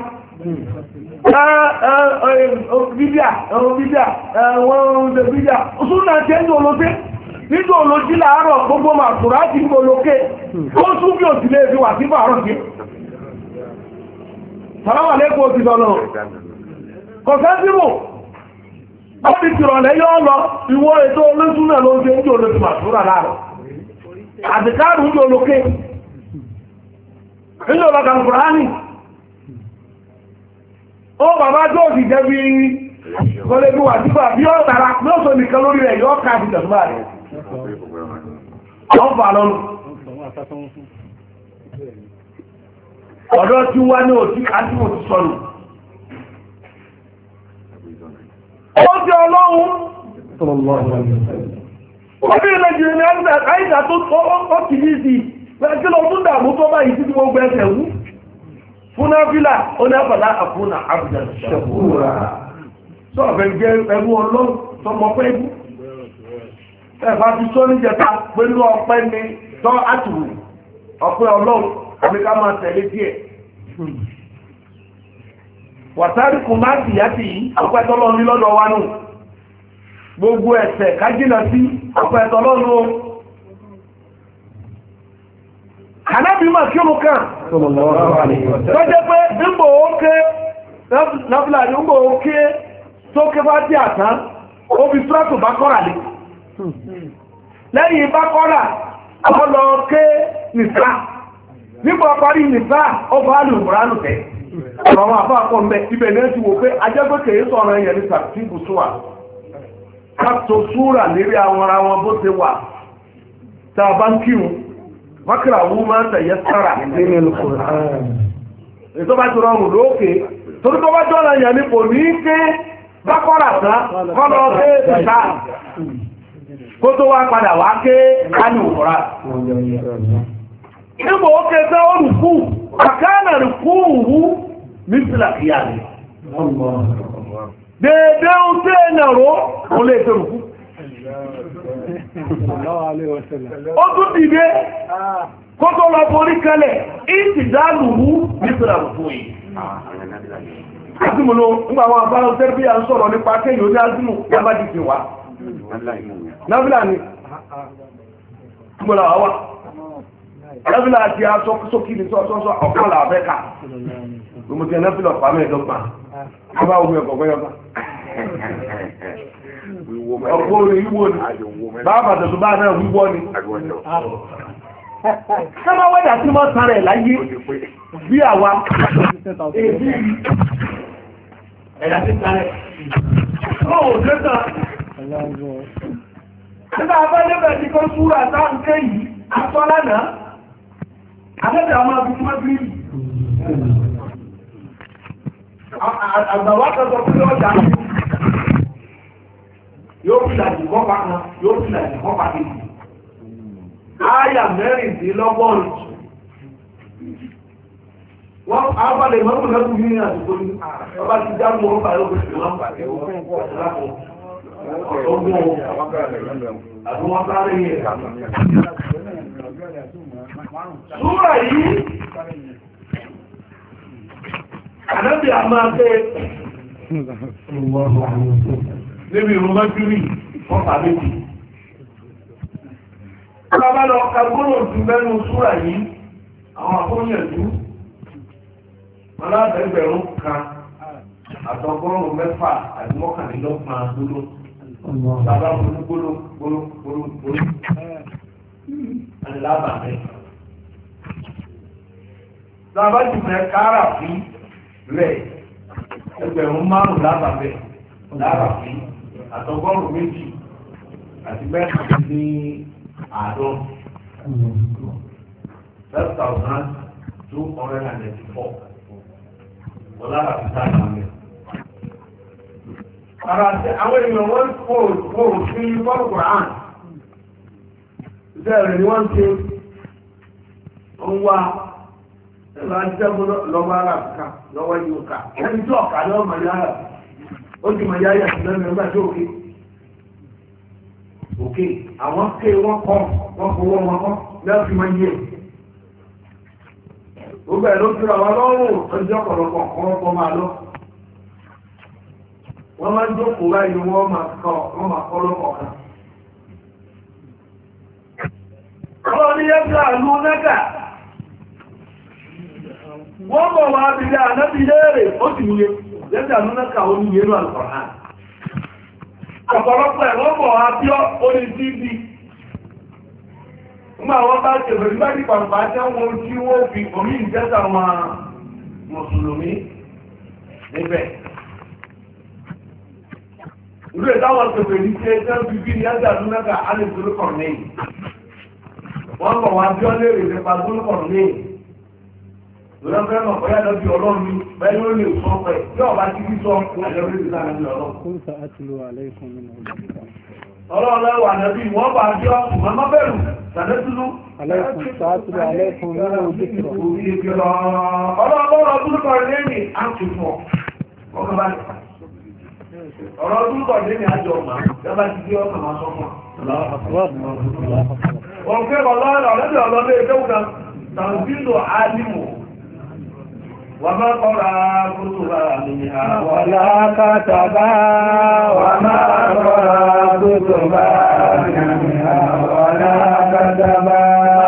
bíbíà wọ́n ń bíbíà òṣùn náà tẹ́ ní olóṣẹ́ nígbà olójí láàárọ̀ gbogbo màkùrá ti gbogbo olókè ó tún bí òsì lè fi wà sí fàárọ̀ sí sàráwà lẹ́kọ̀ọ́ òsì lọ́nà kọ̀sẹ́sìmò ó ti tìrọ̀lẹ́ yọ́ lọ ìwọ ètò olóṣù náà ló ń ṣe nígbà olóṣù màkùrá láàárọ̀ àdìkárù ń jò olókè nígbà olókà kùránì ó bàbá tó ti jẹ́ bí kọlẹ́bí wà sífà bí ó tàrà bí ó sọ nìkan lórí rẹ̀ yọ́ ká àdìjọ̀sùmá rẹ̀ ọ̀fà lọ́nà ọ̀dọ́ tí wá ní òtí àti òtí sọ́nù ó jẹ́ ọlọ́run ó bí ilẹ̀ jìrì ní àìsà tó ó ti ní sí kí lọ tún dàmú tó bá yìí títí gbogbo ẹsẹ̀ wú fún náfílà ó ní àpàdá àfúnà àbùdà ṣẹ̀kúrà sọ́ọ̀fẹ́ jẹ́ ẹrú ọlọ́run tọmọ pẹ́ẹ́bù ẹ̀fà ti sọ ní jẹta pẹ̀lú ọpẹ́ ní tọ́ àtùrù ọpẹ́ ọlọ́run àbíká máa tẹ̀lé díẹ̀ wàtàríkù máa sì yá sí yìí ọpẹ́ tọ́lọ́ ní lọ́dọ̀ wa nù gbogbo ẹ̀ṣẹ̀ kájínà sí ọpẹ́ tọ́lọ́ nù ànábìmọ̀ kí ó kàn tó jẹ́ pé nígbò ókè náfìlà nígbò ókè tó ké bá dí àtán ó fi túrọ́tù bá kọ́rà lé lẹ́yìn bá kọ́rà ọlọ́ ké nìsá nígbà parí nìsá ọba alùmùránù tẹ́ ọ̀rọ̀ àwọn àfáà pọ̀ mẹ́ ibẹ̀ ní ti wò pé ajẹ́gbẹ́kẹ̀ yìí sọ̀rọ̀ ẹ̀yẹ̀ ní sàtìkù súwà káàtó súrà lérí àwọn ara wọn bó ti wà tá a bá ń kírun wákìrà wú máa ń tẹ̀yẹ sára ètò bá ti rọrùn lókè torí tó bá jọ́nà yẹn ní kò ní ké bákọ́rà tán kọ́lọ́ ké ìta kó tó wá padà wá ké kánù òkúra nígbò ó ké tẹ́ ó rùkú àkánà rùkú wú mísìlá ìyá rẹ̀ dédé ń tẹ́ ẹ̀nàró ó lè tẹ́ rùkú ó tún dìde kó tó lọ borí kalẹ̀ ìtìdálùú mísìlá rùkú yìí azúmùnú nígbà àwọn àbára tẹ́rẹ́bí à ń sọ̀rọ̀ nípa kéyìn ó ní azúmù yábá ti fi wá náfílà ni gbọ́nà àwọ́ náfílà àti asọ́kí ní sọ́sọ́ ọ̀pọ̀lá àfẹ́kà gbogbo náfílà ọ̀pá mẹ́ẹ̀dọ́gbà ọba ogun ẹ̀kọ̀kọ́ yọba ọ̀pọ̀ orin wíwó ni bàbá tẹ̀sù bá náà wíwọ́ ni sábà wẹ́dà tí wọ́n sára ẹ̀ láyé bí àwa èdè ẹ̀dà tí sára ẹ̀ lọ́wọ́ gẹ́ta nígbà abẹ́lẹ́bẹ̀ tí kó súra táǹkẹ́ yìí asọ́lánà abẹ́bẹ̀ ọmọ abúkú mọ́bí àgbàwà tọ́jọ́ pé ọjà yóò fi làjì kọ́pàá kan yóò fi làjì kọ́pàá kejì áyà mẹ́rìndínlọ́gọ́rùn wọ́n ábàlẹ̀ mọ́rùn lẹ́kùn ní àdúgbò ní ọba ti já mọ́ ọba yóò fi wọ́n pàdé ọgbọ́n àdúwọ́n sáré yẹ súrà yìí àdábì a máa fẹ́ níbi ìrùmọ́júrí ọ̀pàá méjì Ọba lọ kagbónà jù mẹ́nu súrà yìí, àwọn àkóyẹ̀jú, aláàbẹ̀gbẹ̀rún kan, àtọgọ́rùn-ún mẹ́fà àti mọ́kànlélọ́gbọ̀n gbóló. Bàbá gbóló. Àdìlábà rẹ̀. Tàbá ti fẹ́ kára fí rẹ̀ ẹgbẹ̀rún márùn-ún lábàbẹ̀ lára fí àtọgọ́rùn méjì àti mẹ́ta ní àádọ́ 12,294 wọ́n lára fi sáà mẹ́. Ara tí àwọn èèyàn wọ́n kò sí fọ́lùkùrù àn ìṣẹ́ ni wọ́n ṣe ń wá ẹ̀lá jẹ́mú lọ́wọ́ ara ká lọ́wọ́ yóò ká ẹni tí ọ̀ká lọ́wọ́ mọ̀ yára ó ti mọ̀ yára sí lẹ́nu ẹgbẹ́ tí òkè àwọn ké wọ́n kọ́ wọ́n fowó wọn kọ́ lẹ́fì mọ́ yé gbogbo ẹ̀ ló fi àwọn lọ́rùn ọjọ́ ọ̀pọ̀lọpọ̀ kọ́ máa lọ wọ́n máa ń jókòó báyìí wọ́n máa kọ́ lọ́kọ̀ kan ọlọ́ ní yẹ́gbà lú nẹ́gà wọ́n bọ̀ wá bí i ànábì léèrè ó sì níye yẹ́gbà lú nẹ́gà ó níye ní Al-Qur'an ọ̀pọ̀lọpọ̀ ẹ̀ wọ́n bọ̀ wá bí ó ní tv nígbà wọ́n bá ṣe bẹ̀rẹ̀ nígbà tí pàpà jẹ́ wọn tí wọ́n fi omi ìjẹ́ta wọn mùsùlùmí níbẹ̀ ìlú ìdáwọn pẹ̀pẹ̀ ní ṣe jẹ́ bíbí ní yẹ́gbà lú nẹ́gà á lè dúró kọ̀ lẹ́yìn wọ́n bọ̀ wá bí ọ́ léèrè nípa gbólókọ̀ọ́ ní lọ́nà fẹ́ mọ̀ bóyá lọ́bí ọlọ́run ní bẹ́ẹ̀ ló lè sọ pẹ̀ tí ọba ti kí sọ àjọyọ̀ ìdílé àti ọlọ́run. ọlọ́run lẹ́wọ̀ ànábì wọ́n bá bí ọ́ mọ́mọ́ bẹ̀rù sàdẹ́túlú. ọlọ́run gbólókọ̀ọ́ lẹ́yìn àtúntò ọkọ̀ bá ọ̀rọ̀ gbólókọ̀ọ́ lẹ́yìn àjọ ọ̀mà yọba ti bí ọkọ̀ máa sọ fún wọ́n fẹ́ ọlọ́rọ̀ lẹ́bẹ̀ ọlọ́dẹ́ ìdẹ́wùdá tàbílò alìmò wà máa kọ́ra kúrò ní àwọn alákàtàbá wà máa kọ́ra kúrò ní àwọn alákàtàbá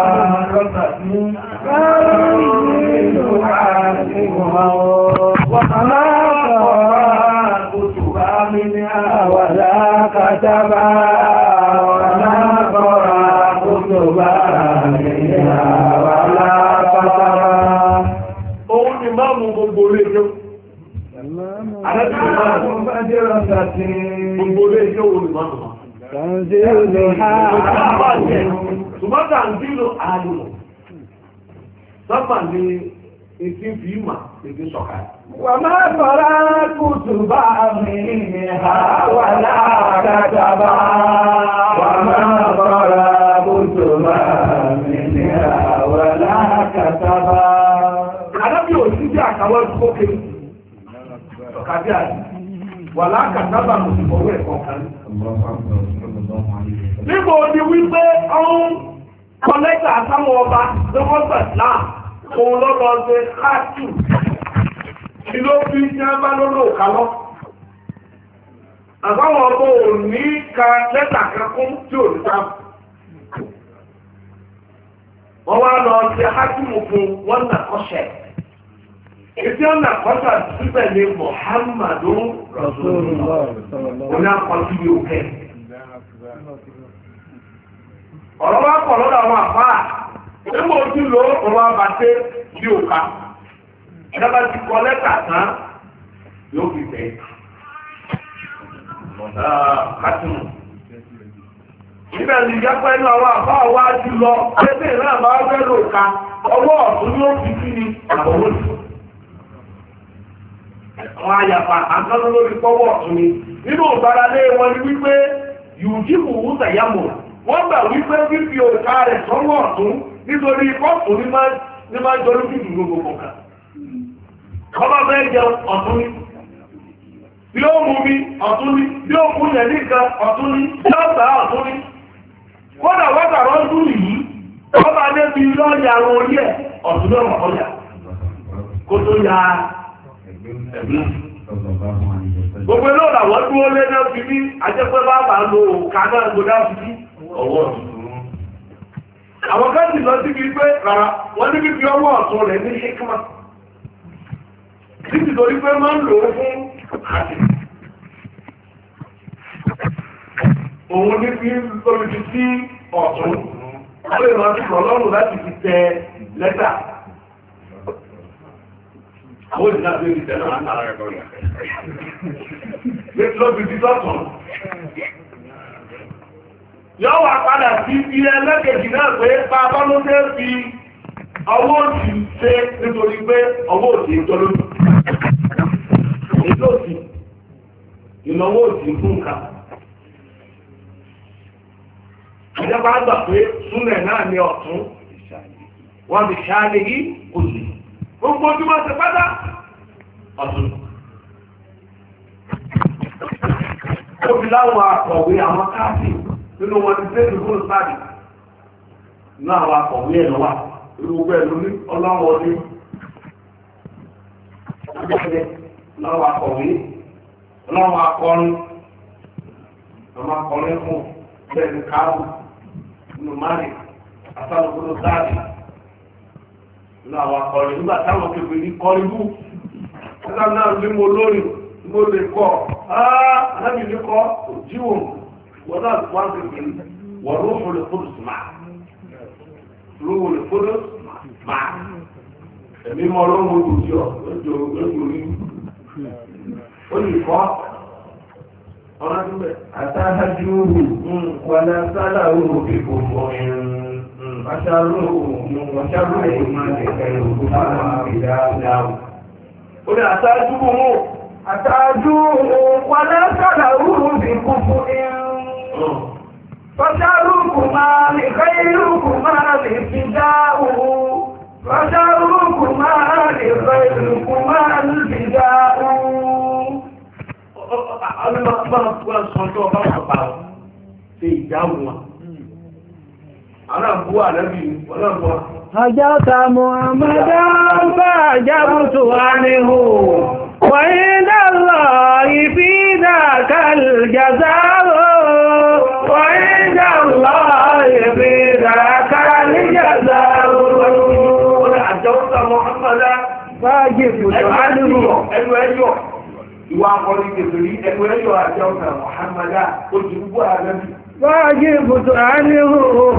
Òun ni máa mú gbogbo orí ẹjọ́. Àdájú máa mú gbogbo orí ẹjọ́ òun ni máa mú. Ṣùgbọ́n tàǹdílò ààrùn. Sọ́pàá ni ètí fi ìmà ètí sọ̀kà. Wà máa fọ́rá kùtù bá mi ní àwà láàkàtàbà. Wà máa fọ́rá kùtù bá mi ní àwà láàkàtàbà. Àdábí ò sí jẹ́ àkàwọ́ ìfókè. Sọ̀kàbí àti. Wà láàkàtàbà kò sì fọwọ́ ẹ̀kọ́ kan. Níbo ni wípé ọ̀hún kọ́lẹ́tà àtàwọn ọba lọ́wọ́ gbàdúrà. Òun lọ́lọ́ ṣe káàkì tí ló fi tí a bá lọ́lọ́ òkàlọ́. Àbáwọn ọmọ ò ní ka lẹ́tà kankún tí ò ní sáà. Wọ́n wá lọ ṣe hákìmù fún wọ́n nà kọ́ṣẹ̀. Ìdí ọ̀nà kọ́ṣẹ̀ síbẹ̀ ní Muhammadu Rasulullah. Wọ́n á kọ́ sí òkè. Ọ̀rọ̀ wá pọ̀ lọ́dọ̀ àwọn àfáà. Nígbà ojú ló ọwọ́ àbàtẹ́ bí òka. Ìjọba ti kọ lẹ́tà tán yóò fi tẹ̀. Kátìmù. Nígbà tí ìjápá inú àwọn àbá wa jù lọ, pẹ́pẹ́ náà bá fẹ́ lò ká, ọwọ́ ọ̀tún yóò fi kí ni àbọ̀wọ́ jù. Àwọn àyàfà àkànnú lórí pọ́wọ́ ọ̀tún ni. Nínú ìbáralé wọn ni wípé yùjíbù wúta yàmù. Wọ́n gbà wípé fífi òkà rẹ̀ sọ́wọ́ ọ̀tún nítorí pọ́pù ní máa jọ lójú ìdúró gbogbo kan. Ọba fẹ́ jẹun ọ̀tún ní. Bí ó mú mi ọ̀tún ní, bí ó kú yẹ̀ nìkan ọ̀tún ní, bí ó gbà ọ̀tún ní. Kódà wọ́tà rọ́dú yìí, ọba débi lọ́ọ̀yà orí ẹ̀ ọ̀tún náà ọ̀yà. Kó tó ya ẹ̀gbẹ́. Gbogbo ilé ọ̀dà wọ́n dúró lé náà fi ní ajẹ́pẹ́ bá bá lo òkà náà gbọdá fi ní ọwọ́ ọ̀tún. Àwọn káàkiri lọ sí bí pé rárá wọ́n ní bí ọwọ́ ọ̀tún rẹ̀ ní hikma. Títí torí pé máa ń lò ó fún àti. Òun ní bí lórí sí ọ̀tún. Wọ́n lè máa fi ọlọ́run láti fi tẹ lẹ́tà. àwọn òṣìṣẹ́ àti ìṣẹ́ náà àtàrà ẹ̀kọ́ rẹ̀. Lọ́bì tí tọ́tọ̀. Yọ́ wà padà sí ilé ẹlẹ́kẹ̀ẹ́jì náà pé bàbá ló fẹ́ fi ọwọ́ òsì ṣe nítorí pé ọwọ́ òsì ń tọ́lójú. Èdè òsì, ìnáwó òsì fún nǹkan. Ìjọba gbà pé súnlẹ̀ náà ní ọ̀tún, wọ́n ti ṣáálé yí òsì. Gbogbo ojú máa ṣe pátá ọ̀tún. Ó fi láwọn akọ̀wé àwọn káàkiri nínú wọn ti tẹ́ ìlú sáàdì. Ní àwọn akọ̀wé ẹ̀ lọ́wà, gbogbo ẹ̀ ló ní ọlọ́wọ́ ní. Láwọn akọ̀wé, láwọn akọrin, àwọn akọrin fún bẹ́ẹ̀ ní káàbù, nínú márì, àtàlùkúrò sáàdì. Nínú àwọn akọrin nígbà táwọn kèfè ní kọrin bú. Ẹgbẹ́ náà ní mo lórí, mo lè kọ́. Alábì ní kọ́, òjíwò, wọ́n náà wá ń kèfè ní, wọ́n ló fún lè fún ìsìnmá. Lówó lè fún ìsìnmá. Ẹ̀mí mọ́ lọ́wọ́ òjò lójú rí. Ó lè kọ́. Àtàhájú wà lásálà òun fi kò fọ́ ẹ̀rùn. Àtàjúhù wà lásàdà òun bí kú fún ẹ̀rùn. Fọ́ṣàrùkù máa lè kẹ́rùkù máa lè fi dáhù. Fọ́ṣàrùkù máa lè kẹ́rùkù máa lè fi dáhù. Ọlọ́pàá sọ́jọ́ bá wà bá ṣe ìdáhùn wọn. أجرت محمدا فأجبت عنه وعند الله في ذاك الجزاء وعند الله في ذاك الجزاء أجرت محمدا فأجبت عنه ìwà akọrin kèfèrí ẹgbẹ́ ẹ̀yọ́ àjọ́ta Muhammadu ó ti gbogbo àgbẹ́bí. فأجبت عنه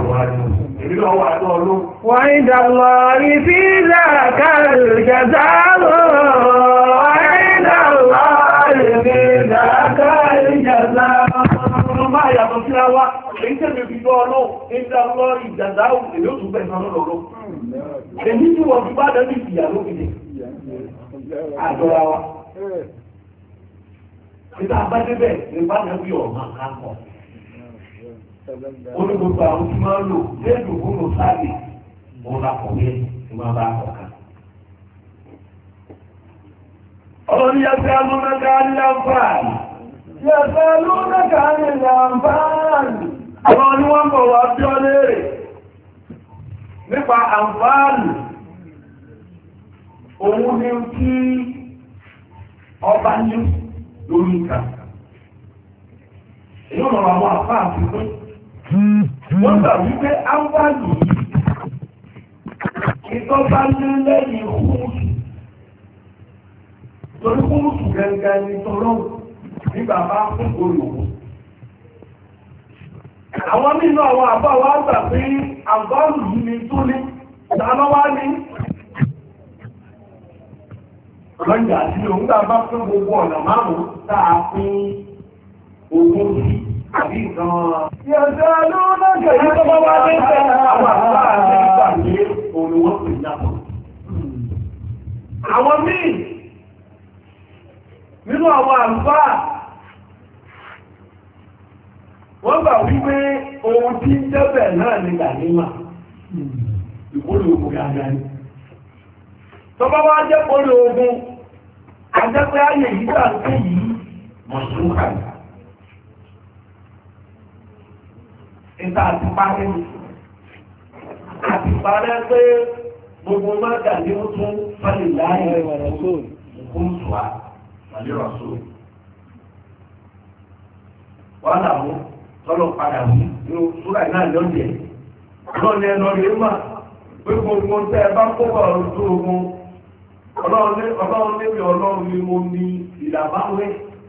وعند الله في ذاك الجزاء وعند الله في ذاك الجزاء. Máa yàtọ̀ sí àwa, èyí tẹ́lẹ̀ fi gbọ́ ọlọ́, ìdá lọ ìjàdá èyí ó tún bẹ̀ náà lọ́rọ̀. Èyí tí wọ́n fi bá dẹ́bí ìyà ló fi dé. Àjọra wa. Ìta bá débẹ̀ ní bá dẹ́bí ọ̀mà kápọ̀. Olúgbogbo àwọn tí máa ń lò léèdù fúnnù sáàlì òun lápọ̀wé tí máa bá ọ̀kan. Ọlọ́ni yẹ́sẹ̀ alúnàká ní àǹfààní. Yẹ́sẹ̀ alúnàká ní àǹfààní. Àwọn ni wọ́n bọ̀ wá bí ọ léèrè nípa àǹfààní. Òun ni kí ọba ní lórí ìkà. Èyí ọ̀nà àwọn àfáà fi pé wọ́n gbà wípé áwùbáàlù ìtọ́bá ní lẹ́yìn húrùsù torí húrùsù gẹ́gẹ́ ní tọ́lọ́wù nígbà bá fún olùwò. Àwọn nínú àwọn àbá wa gbà pé àbáàlù yìí ni tó ní ìdáná wá ní ọlọ́jà sí òun gbà bá fún gbogbo ọ̀nà márùn-ún táa fún ogun sí. Àbí nǹkan Yẹ̀sẹ̀ lónàkà èyí tó bá wá ní ẹ̀ àwọn àpá àti ìgbà ní olùwọ́n pè jápọ̀. Àwọn míì nínú àwọn àlùfáà wọ́n gbà wípé ohun tí ń jẹ́bẹ̀ náà ní gànímà ìkólé ogun gàgà ni. Tó bá wá jẹ́ kólé ogun, àjẹ́pẹ́ ayé yìí gbà sí yìí mọ̀sùn kàlà. Ìta àti parẹ́ ní. Àti parẹ́ pé gbogbo mọ́gà ní ó tún fẹ́lẹ̀ láàrin ìkún ṣùwà pàlérọ̀ sóò. Wọ́n làwọn tọ́lọ̀ padà wí ní ṣúra náà lọ́dẹ̀. Lọ́nà ẹ̀nà rẹ̀ mà pé gbogbo tẹ́ bá kọ́kọ́ ojú ogun. Ọlọ́run lébi ọlọ́run ni mo ní ìlàbáwẹ́.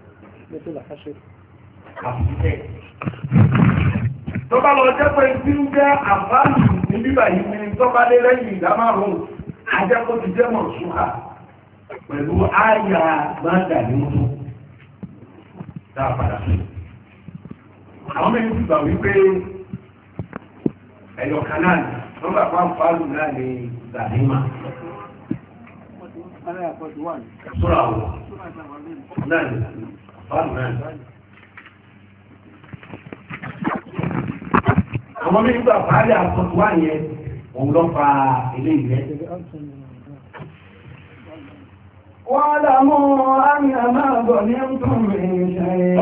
Àfíṣẹ́. Tó bá lọ jẹ́ pé tí ń jẹ́ àǹfààní ní bíbà yìí ní tó bá lé lẹ́yìn ìdá márùn-ún, àjẹ́kó ti jẹ́ mọ̀ ṣúhà. pẹ̀lú àyà máa dà ní mú dáa padà sí. Àwọn mẹ́rin ti gbà wípé ẹ̀yọ̀ kanáà ní wọ́n gbà pa fàálù náà ní Gànímà. Sọ́rọ̀ àwọ̀ náà ní fàálù náà ní. Àwọn mẹ́rin gbà fàálù àkọ́tù wà yẹn òun lọ fa ilé ìrẹ́. واعلموا أن ما ظلمتم من شيء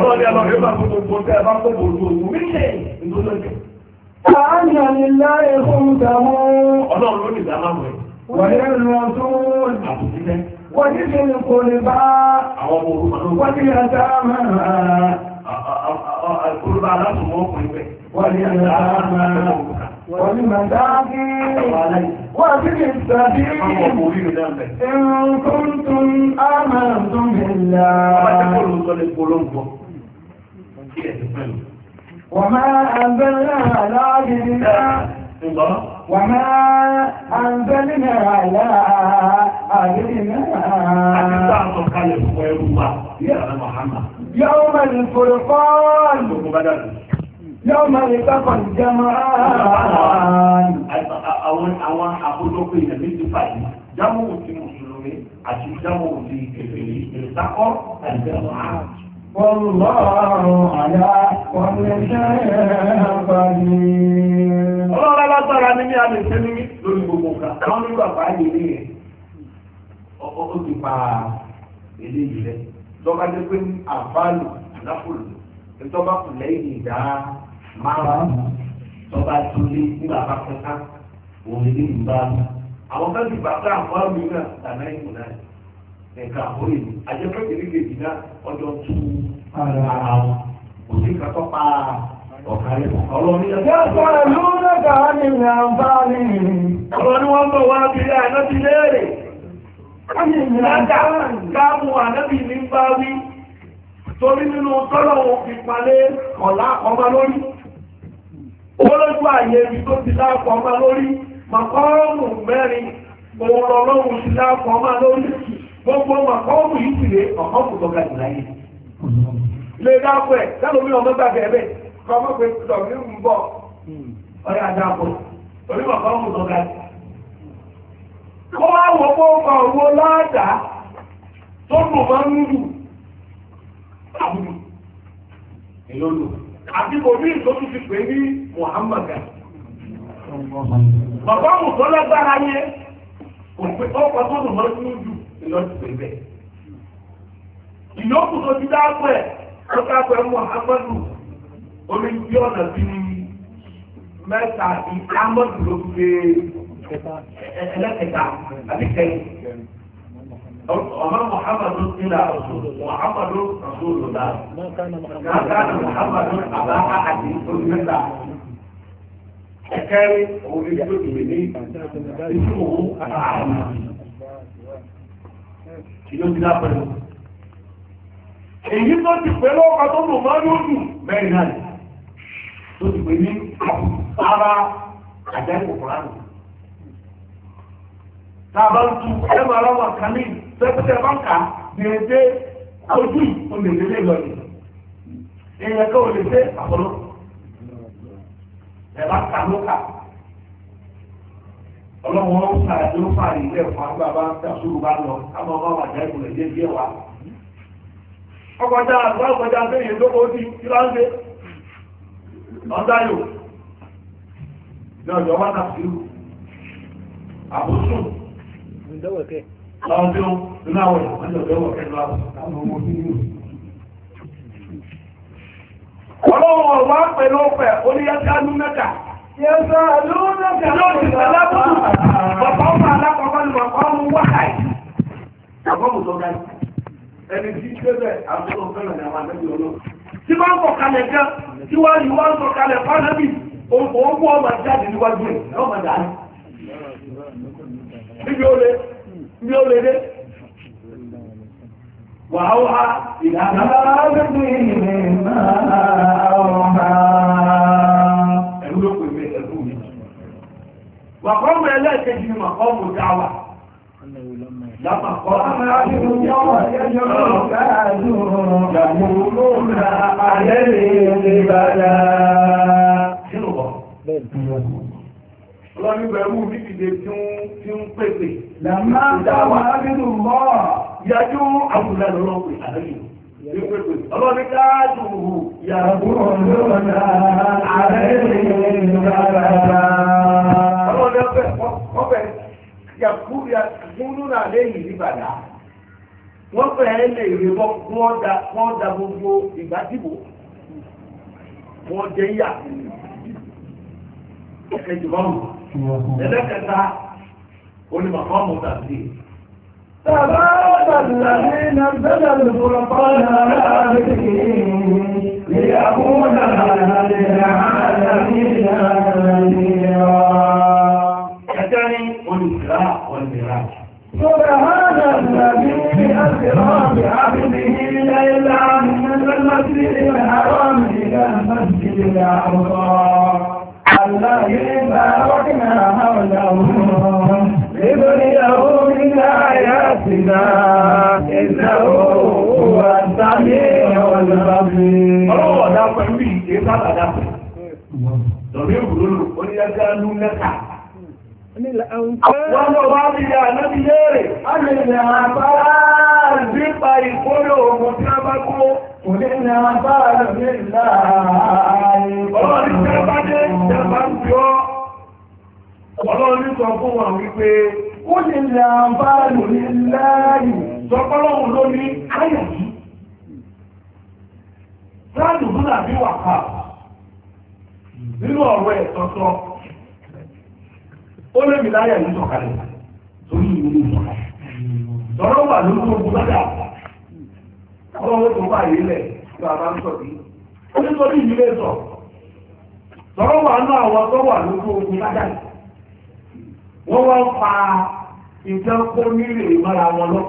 فأن لله خمسه وللرسول ولذي القربى واليتامى والمساكين وفي السبيل إن كنتم آمنتم بالله وما أنزلنا على عبدنا وما أنزلنا على عبدنا يوم الفرقان يوم التقى الجمعان àwọn àkójọpọ̀ ilẹ̀ méjì fàyí jámù ti mùsùlùmí àti jámù ti kèfèrí ìsákọ́ àìjẹ́mọ̀ ààrùn. Wallahu ala kulli shay'in qadir. Ọlọ́rọ̀ lágbára ní ní àmì ìṣẹ́ ní lórí gbogbo nǹkan. Àwọn nígbà báyìí ní ẹ̀ ó ti pa èdè yìí rẹ̀. Lọ́ba jẹ́ pé àbálù àdáfòlù ìjọba kù lẹ́yìn ìdá márùn-ún tọ́ba tó lé nígbà bá kẹta òun ní ìgbà mi. Àwọn kan ti gbà pé àwọn àmì náà tàná ìmù náà nǹkan àkóyè ní àjẹpẹ́ kìrìkìrì náà ọjọ́ tú ara wọn. Kò sí kakọ́ pa ọ̀kárẹ́ ọlọ́ni Yàtọ̀ ìlú lẹ́gà ní àǹfààní. Ọlọ́ni wọ́n bọ̀ wá bí i ànábì léèrè. Lága káàmù ànábì ní bá wí. Torí nínú tọ́lọ̀wọ̀ fi palẹ̀ ọ̀lá ọmọ lórí. Olójú àyè ibi tó ti láàpọ̀ ọmọ lórí. Màkọ́ọ̀mù mẹ́rin òun lọ́lọ́run ti láàpọ̀ ọmọ lórí. Gbogbo màkọ́ọ̀mù yìí sì lé ọ̀kọ́ọ̀mù tó ga jù láyé. Lè dáàpọ̀ ẹ̀ lálómi ọmọ gbàgbẹ́ ẹ̀bẹ̀. Kọ́mọ pé tọ̀mí ń bọ̀ ọ̀rẹ́ àdáàpọ̀. Torí màkọ́ọ̀mù tó ga jù. Kó wá wọ pé ó fa owó láàdá tó dùn máa ń lù. Àbúrò. Ìlólò. Àti kò ní ìtọ́jú ti pè ní Muhammad. Màkọ́ọ̀mù tó lágbára yẹn. Òpin ọkọ̀ tó dùn máa ń lù jù ìlọ́sì pé bẹ́ẹ̀. Ìyókù tó ti dáàpọ̀ ẹ̀ lọ́kà pẹ̀ Muhammadu orí bí ọ̀nà bí mẹ́ta ìkámọ́dù ló gbé ẹlẹ́kẹta àti kẹyìn. Ọmọ Muhammadu nílà ọ̀sùn, Muhammadu Rasulu náà. Mákàtà Muhammadu àbáhà àti olùmẹ́ta. Ẹ̀kẹ́rin òun ní ìlú ìwé ní ìṣòwò ààrùn. Ìlú ti dá pẹ̀lú. Èyí tó ti pè lọ́pàá tó lò máa lóòdù mẹ́rin náà tó ti pè ní ara àjẹ́kò kòránù. Tàbá ń tu ẹmà aláwọ̀ kàmí tẹ́pẹ́tẹ́ bá ń kà déédé ojú olèlélé lọ́yìn. Èèyàn kọ́ olè dé àpọ̀lọ́. Ẹ̀bá kà ló kà. Ọlọ́run ó sàájú ó fà ní ilé ẹ̀fọ́ àgbàbá tàṣúrù bá lọ, àmọ́ ọmọ àjẹ́kò lè dé díẹ̀ wá. Ọkọjá àgbà ọkọjá fẹ́yìn tó kó tí láńgbé ọ̀dáyò ní ọjọ́ wákàtí ìlú àbúsùn Ìdọ́wẹ̀kẹ́. láwọ́dún nínú àwọn ìwọ̀kẹ́ lọ́wọ́. Ọlọ́run ọ̀wá pẹ̀lú ọ̀fẹ́ oníyàká lúnẹ́kà. Yẹ́sà lúnẹ́kà yóò ti pẹ̀lú àbúrú. Bàbá ọmọ alákọ̀ọ́kọ́ ni bàbá ọmọ wákàí. Àbọ̀mù tó ga ẹni tí gbẹ́bẹ̀ àbúrò fẹ́rẹ̀ ní àwọn àgbẹ̀bí olóò. Tí wọ́n ń kọ̀ kalẹ̀ jẹ́, tí wọ́n yìí wọ́n ń kọ̀ kalẹ̀ fánàbí, òun ọmọ jáde níwájú ẹ̀ lọ́mọ dáa. Níbi ó lè dé. Wà á wá ìlànà Àbẹ́bí máa ọ̀há. ẹ̀rú ló pè mí ẹ̀rú mi. Wà kọ́ mọ̀ ẹlẹ́ẹ̀kejì ni mà kọ́ mọ̀ dáwà. lápapọ̀ Ọlọ́ni bẹ̀rù nípìdé tí ń pèpè. Làmá dáwà nínú mọ́. Yájú àbúlẹ̀ lọ́lọ́pẹ̀ àdáyé. Ọlọ́ni dájú yàgbó lọ́nà àrẹ́rẹ́ ìrìnàrà. Ọlọ́ni ọbẹ̀ yàkúrú náà lẹ́yìn ìbàdà. Wọ́n fẹ́ lè rí wọ́n da gbogbo ìgbàdìbò. Wọ́n jẹ yà. Ẹ̀kẹ́jùmọ́rù. Ẹlẹ́kẹta, onímọ̀kọ́mù tàbí. تبارك الذي نزل الفرقان على عبده ليكون للعالمين نذيرا. كتاني والإسراء والمعراج. سبحان الذي أسرى بعبده ليلا من المسجد الحرام إلى المسجد الأقصى الذي باركنا حوله لنريه من آياتنا إنه هو السميع البصير. ọlọ́wọ́ ọ̀dà pẹ̀lú ìṣe sábàdà lọ́rí òwúrò oníyàgá ló mẹ́ta. wọ́n lọ wá bí i ànábì léèrè. a lè ní àbára nípa ìkórè ògùn tí a bá kó. kò ní ní àbára nílá. ọlọ́run tí a bá dé ìjọba ń fi ọ́. ọlọ́run sọ fún wọn wípé ó lè lè àbára níláàrí. sọpọ́lọ́hùn ló ní ayà yìí. sáàdù fún àbí wàkà nínú ọ̀rọ̀ ẹ̀ tọ́tọ́. ó lè mi láyà yìí sọ̀kalẹ̀ torí ìlú ìsọ̀kalẹ̀. sọ̀rọ̀ wà lórí ogun lọ́dà. ọlọ́run tó bá yìí lẹ̀ tí a bá ń sọ̀ bí. ó ní sọ ní ìdílé sọ. sọ̀rọ̀ wà ní àwọn tó wà lórí ogun lọ́dà. wọ́n wá ń pa ìjọ kó nílé ìmọ̀ra wọn lọ.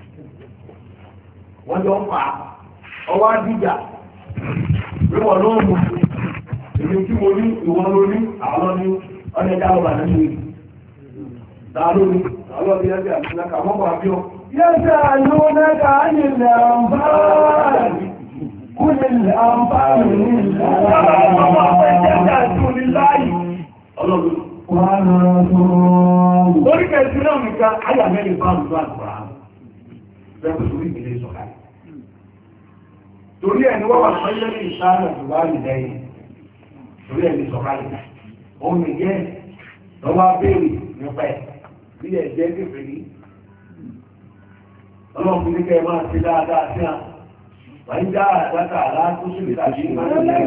wọ́n jọ ń pa ọwọ́ àdìjà pé wọ́n ló ń mú èmi tí mo ní ìwọ́n ló ní àwọn ní ọdẹ dáwọ́ bà nínú ìlú. dáadọ́ ní àwọn ọdẹ ẹgbẹ́ àti ìlàkà wọ́n bá bí ọ. yẹ́sẹ̀ àlùmọ́nẹ́ka nílẹ̀ àǹfààní kúlẹ̀ àǹfààní nílẹ̀ àǹfààní. Orí kẹsì náà nìkan, ayà mẹ́rin bá ń lọ àgbà rẹ̀ sórí ìgbèlè sọ̀rọ̀. Torí ẹni wọ́n wà sọ́yẹ́ ní ìsáàlẹ̀ ìwà ìlẹ́yìn. Torí ẹni sọ̀rọ̀ ìgbà. Òun ni jẹ́ lọ́wọ́ béèrè nípa ẹ̀ bí ẹ̀jẹ̀ kéfèé ní. Ọlọ́run fi ní kẹ́ máa ṣe dáadáa sí à. Wàá já àdáta aláàtú sí ìtàjì ìgbà.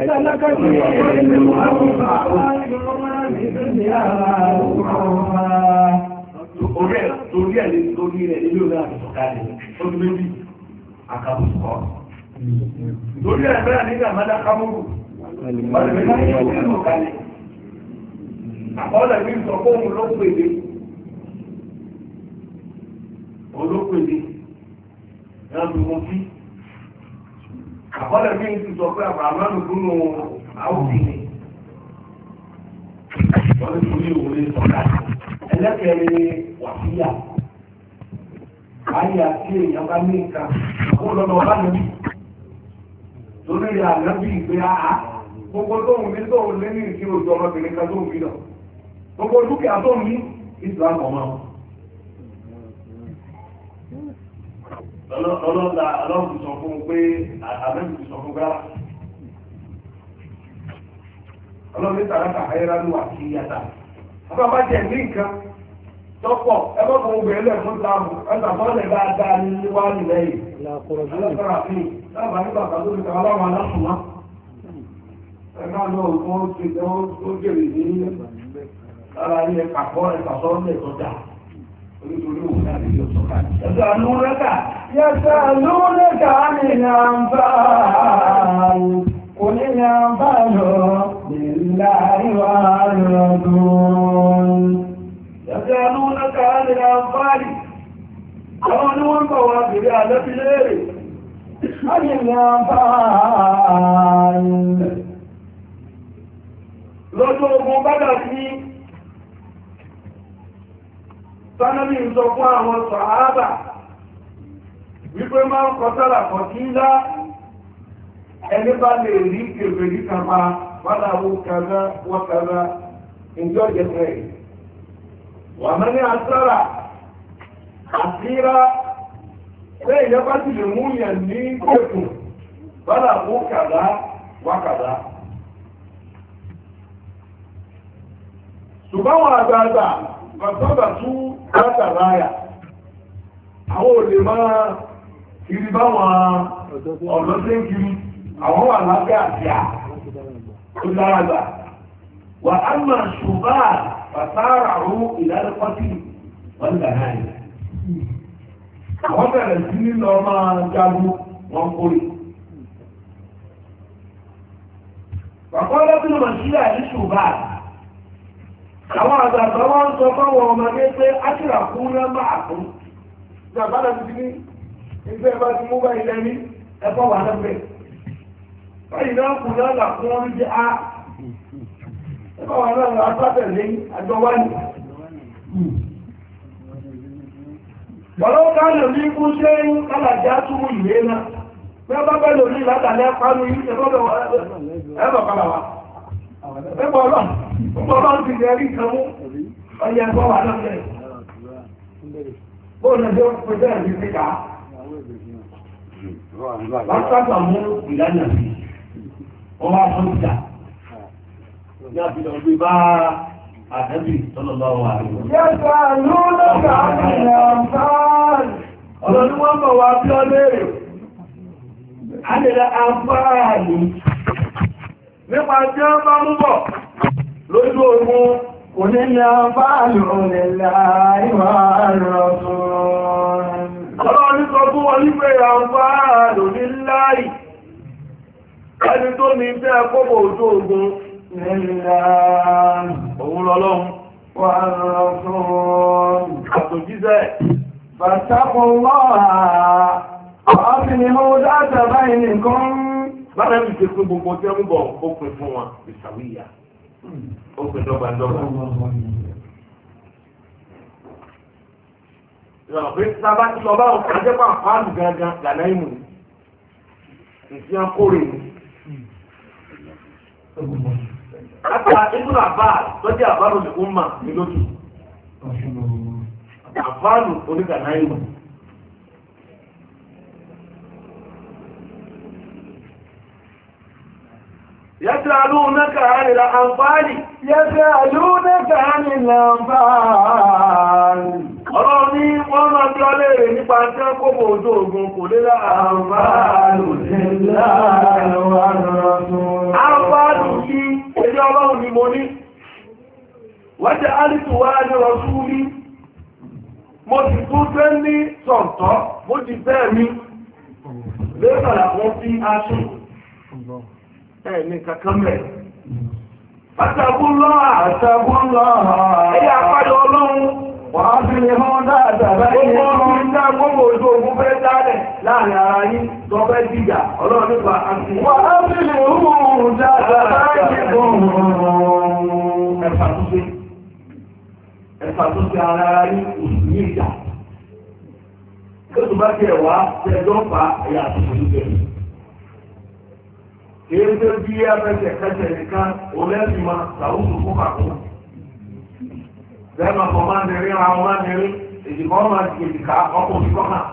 Torí ẹ̀ nílò náà ìsọ̀kalẹ̀ tó ní méjì àkàbùsọ̀. Torí ẹ̀ mẹ́rin nígbà mẹ́ta kámúrù. Àkọọ́lẹ̀ ní ìsọ̀kọ́ òun olóòpèdè. Olóòpèdè. Ẹ̀rọ mọ́ sí. Àkọọ́lẹ̀ ní ìsọ̀ pé àbàmánù gúnnù àwùjì ni. Wọ́n ní torí òun lè sọ̀kalẹ̀. Ẹlẹ́kẹ̀ẹ́rẹ́ wàfíyà. Ayé àti èèyàn bá ní nǹkan. Àwọn ọlọ́nà ọba níbi. Torí rẹ̀ àgbẹ̀bí ìgbé àá. Gbogbo tóun ní tóun lé ní ìkí ojú ọmọbìnrin kan tóun bí lọ. Gbogbo dúkìá tóun ní Islam ọmọ. Ọlọ́run ti sọ fún un pé àbẹ́bí ti sọ fún gbára. Ọlọ́run ní tàràtà ayéra ló wà sí yàtà. Ọba bá jẹ ní nǹkan tọ́pọ̀ ẹgbẹ́ kan obìnrin lẹ̀ fún Islam ẹgbà fọ́lẹ̀ bá dáa ní wá nílẹ̀ yìí. Alákọ̀ọ́rọ̀ fi lábàá nígbà kan tó ti kà ọlọ́run alásùnmọ́. Ẹgbẹ́ náà wọ́n ti ó jèrè ní lára ní ẹ̀kàkọ́ ẹ̀kàsọ́lẹ̀ tọ́jà onítorí òun láti yọ sọ́kà. Ẹ̀sẹ̀ àlúrẹ́kà. Yẹ̀sẹ̀ àlúrẹ́kà ní àǹfààní, kò ní àǹfààní nílá ìwà rọ̀dùn. Yẹ̀sẹ̀ àlúrẹ́kà ní àǹfààní. Àwọn ni wọ́n bọ̀ wá bèèrè àlẹ́bí léèrè. Wọ́n ní àǹfààní. Lọ́jọ́ ogun bádà sí Sánábì ń sọ fún àwọn sàhábà wípé máa ń kọtàlà kọ̀kílá ẹni bá lè rí kèfèrí kàmá wádàwó kàmá wọ́n kàmá ìjọ jẹ́fẹ́ wà mẹ́rin àtàrà àtìrá pé ìjọba ti lè mú yẹn ní kèkùn wádàwó kàmá wákàdá. Ṣùgbọ́n wọn àgbààgbà bàbá tún látàráyà àwọn olè máa kiri báwọn ọ̀dọ́ tí ń kiri àwọn wà lábẹ́ àtíà tó lárágbà wà á máa ṣùgbà pàtàrà rú ìdálẹ́kọ́tì wọ́n gbà náà yìí àwọn bẹ̀rẹ̀ sí nílọ máa jagun wọn kórè pàpọ̀ lọ́pìnà màṣílẹ̀ àìṣùgbà àwọn àgbàgbà wọ́n sọ fáwọn ọmọdé pé áṣìrà fún náà máa fún ìjàbádà ti ní ìgbẹ́ ẹbá ti mú bá ilẹ̀ ní ẹ̀kọ́ wà lẹ́gbẹ̀ báyìí náà kù náà là fún orí jẹ́ á ẹ̀kọ́ wà náà là pàtẹ̀ lé àjọ wá ní bọ̀lọ́ káàlẹ̀ ní kú ṣe ń kálàjá túnmù ìwé náà bí wọ́n bá bẹ́ lórí látàlẹ́ pánú yìí Ọlọ́run ti jẹ́ rí kan mú ọyẹ ẹgbọ́ wà náà lẹ́yìn. Bóòlù ẹjọ́ pẹ̀lú ẹ̀rí síta. Látàgbà mú ìlànà sí. Wọ́n wá fún ìjà. Ní àbílọ̀ gbé bá àdẹ́bì tọ́lọ̀lọ́wọ́ wà rí. Yẹ́sà ló lọ́gbà ní àǹfààní. Ọlọ́run wọ́n bọ̀ wá bí ọ léèrè. A lè rẹ àǹfààní. Nípa tí ó bá mú bọ̀ lójú ogun kò ní ní àbáàlù nílá ìwà rọ̀tún. Ọlọ́run sọ fún wọn wípé àbáàlù nílá ẹni tó ní fẹ́ kọ́bọ̀ ojú ogun nílá òun lọ́lọ́run wà rọ̀tún. Àtòjíṣẹ́ fàtàkùn lọ́wọ́ ọ̀fìn ó dáta báyìí nìkan. Bára mi ṣe pé gbogbo tí wọ́n bọ̀ ó pè fún wọn ìṣàwíyà. Ó pè dọ́gbandọ́gba. Ìrọ̀lọ́ pé sábà tí lọ bá wọn kàn jẹ́ pàǹpáàlù gangan lànà ìmù. Ìṣẹ́ ń kórè ni. Láta inú àbá lọ́jọ́ àbárò lè kún mà ní lójú. Àbárò onígànà ìmù. يسألونك عن الأنفال يسألونك عن الأنفال ọ̀rọ̀ ní wọ́n máa bí ọlẹ́rẹ̀ nípa tí ó kó bò ojú ogun kò lé láàáfàálù àǹfààlù yí èdè ọlọ́run ni mo ní wọ́n jẹ́ alìtùwà ní rọ̀súrí mo ti tún tẹ́ ní sọ̀tọ̀ mo ti bẹ́ẹ̀ mi lẹ́bàrà wọ́n fi aṣọ ẹni kankan mẹ́. Àtàkùnlọ́wà ẹ̀yà àpáyọ ọlọ́run wà á fi lè mọ́ dáadáa báyìí ní ọmọ ìdá gbogbo ojú ogun fẹ́ dálẹ̀ láàrin ara yí tó fẹ́ dìjà ọlọ́run nípa àti wà á fi lè rú dáadáa báyìí ẹ̀fà tó ṣe ara yí òṣù ní ìjà. Tó bá jẹ́ wá tẹ́jọ́ pa ẹ̀yà àtúnṣe bẹ̀rẹ̀. Kìí tó bí ẹgbẹ́sẹ̀ kẹsẹ̀ nìkan olẹ́bí ma ṣàwùsù fún kàkún. Bẹ́ẹ̀mà kan máa ń rí ra wọn máa ń rí èdìkọ́ máa ti èdìká ọkọ̀ òṣìkọ́ hàn.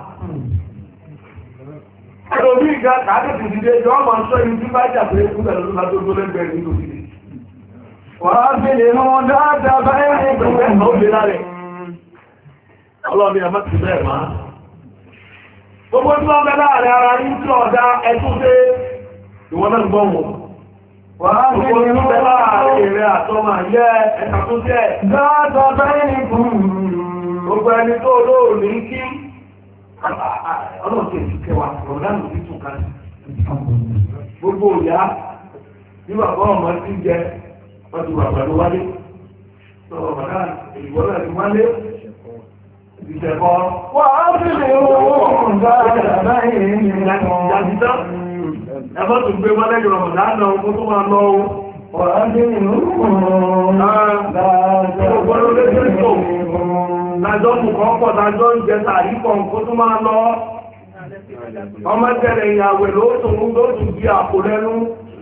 Ẹ̀rọ bí ìgbà kàákẹ́kẹ́ ti dé jọ máa ń sọ ìlú tí bá jà pé kúkẹ́ lọ́dún láti ó lẹ́gbẹ̀ẹ́ nínú ìdí. Wàá fi lè mọ dáadáa báyìí ní ìgbẹ́ náà ó lé lálẹ́. Ọlọ́run ni a máa ti bẹ́ẹ̀ máa. Gbogbo tí wọ́n bẹ láàrin ara yín tí ọ̀dá ẹtún dé ìwọ́n náà gbọ́ wọn. Wàá fi lè mọ láàrin rẹ̀ àtọ́mà yẹ ẹ̀ka tó jẹ́. Dáadáa báyìí ní gbogbo ẹni tó lóòrùn ní kí ọlọ́run ti kẹwàá ọ̀dánù sí tún kan. Gbogbo ìyá ní bàbá ọmọ tí jẹ wọ́n ti wà pẹ̀lú wálé. Sọ̀rọ̀ bàbá ìwọ́n náà ti wálé. Ìṣẹ̀kọ́. Wà á fi lè wọ́n dáadáa báyìí ní ìjàdìdá. Ẹgbẹ́ tó gbé wọ́n lẹ́yìn ọmọ dáadáa ọmọ tó máa lọ ohun. Wà á fi lè wọ́n dáadáa báyìí ní tàjọ́ mú kan pọ̀ tàjọ́ ń jẹ tàrí kan kó tó máa lọ ọmọ tẹ̀lẹ̀ ìyàwó lóòtún bí àpò lẹ́nu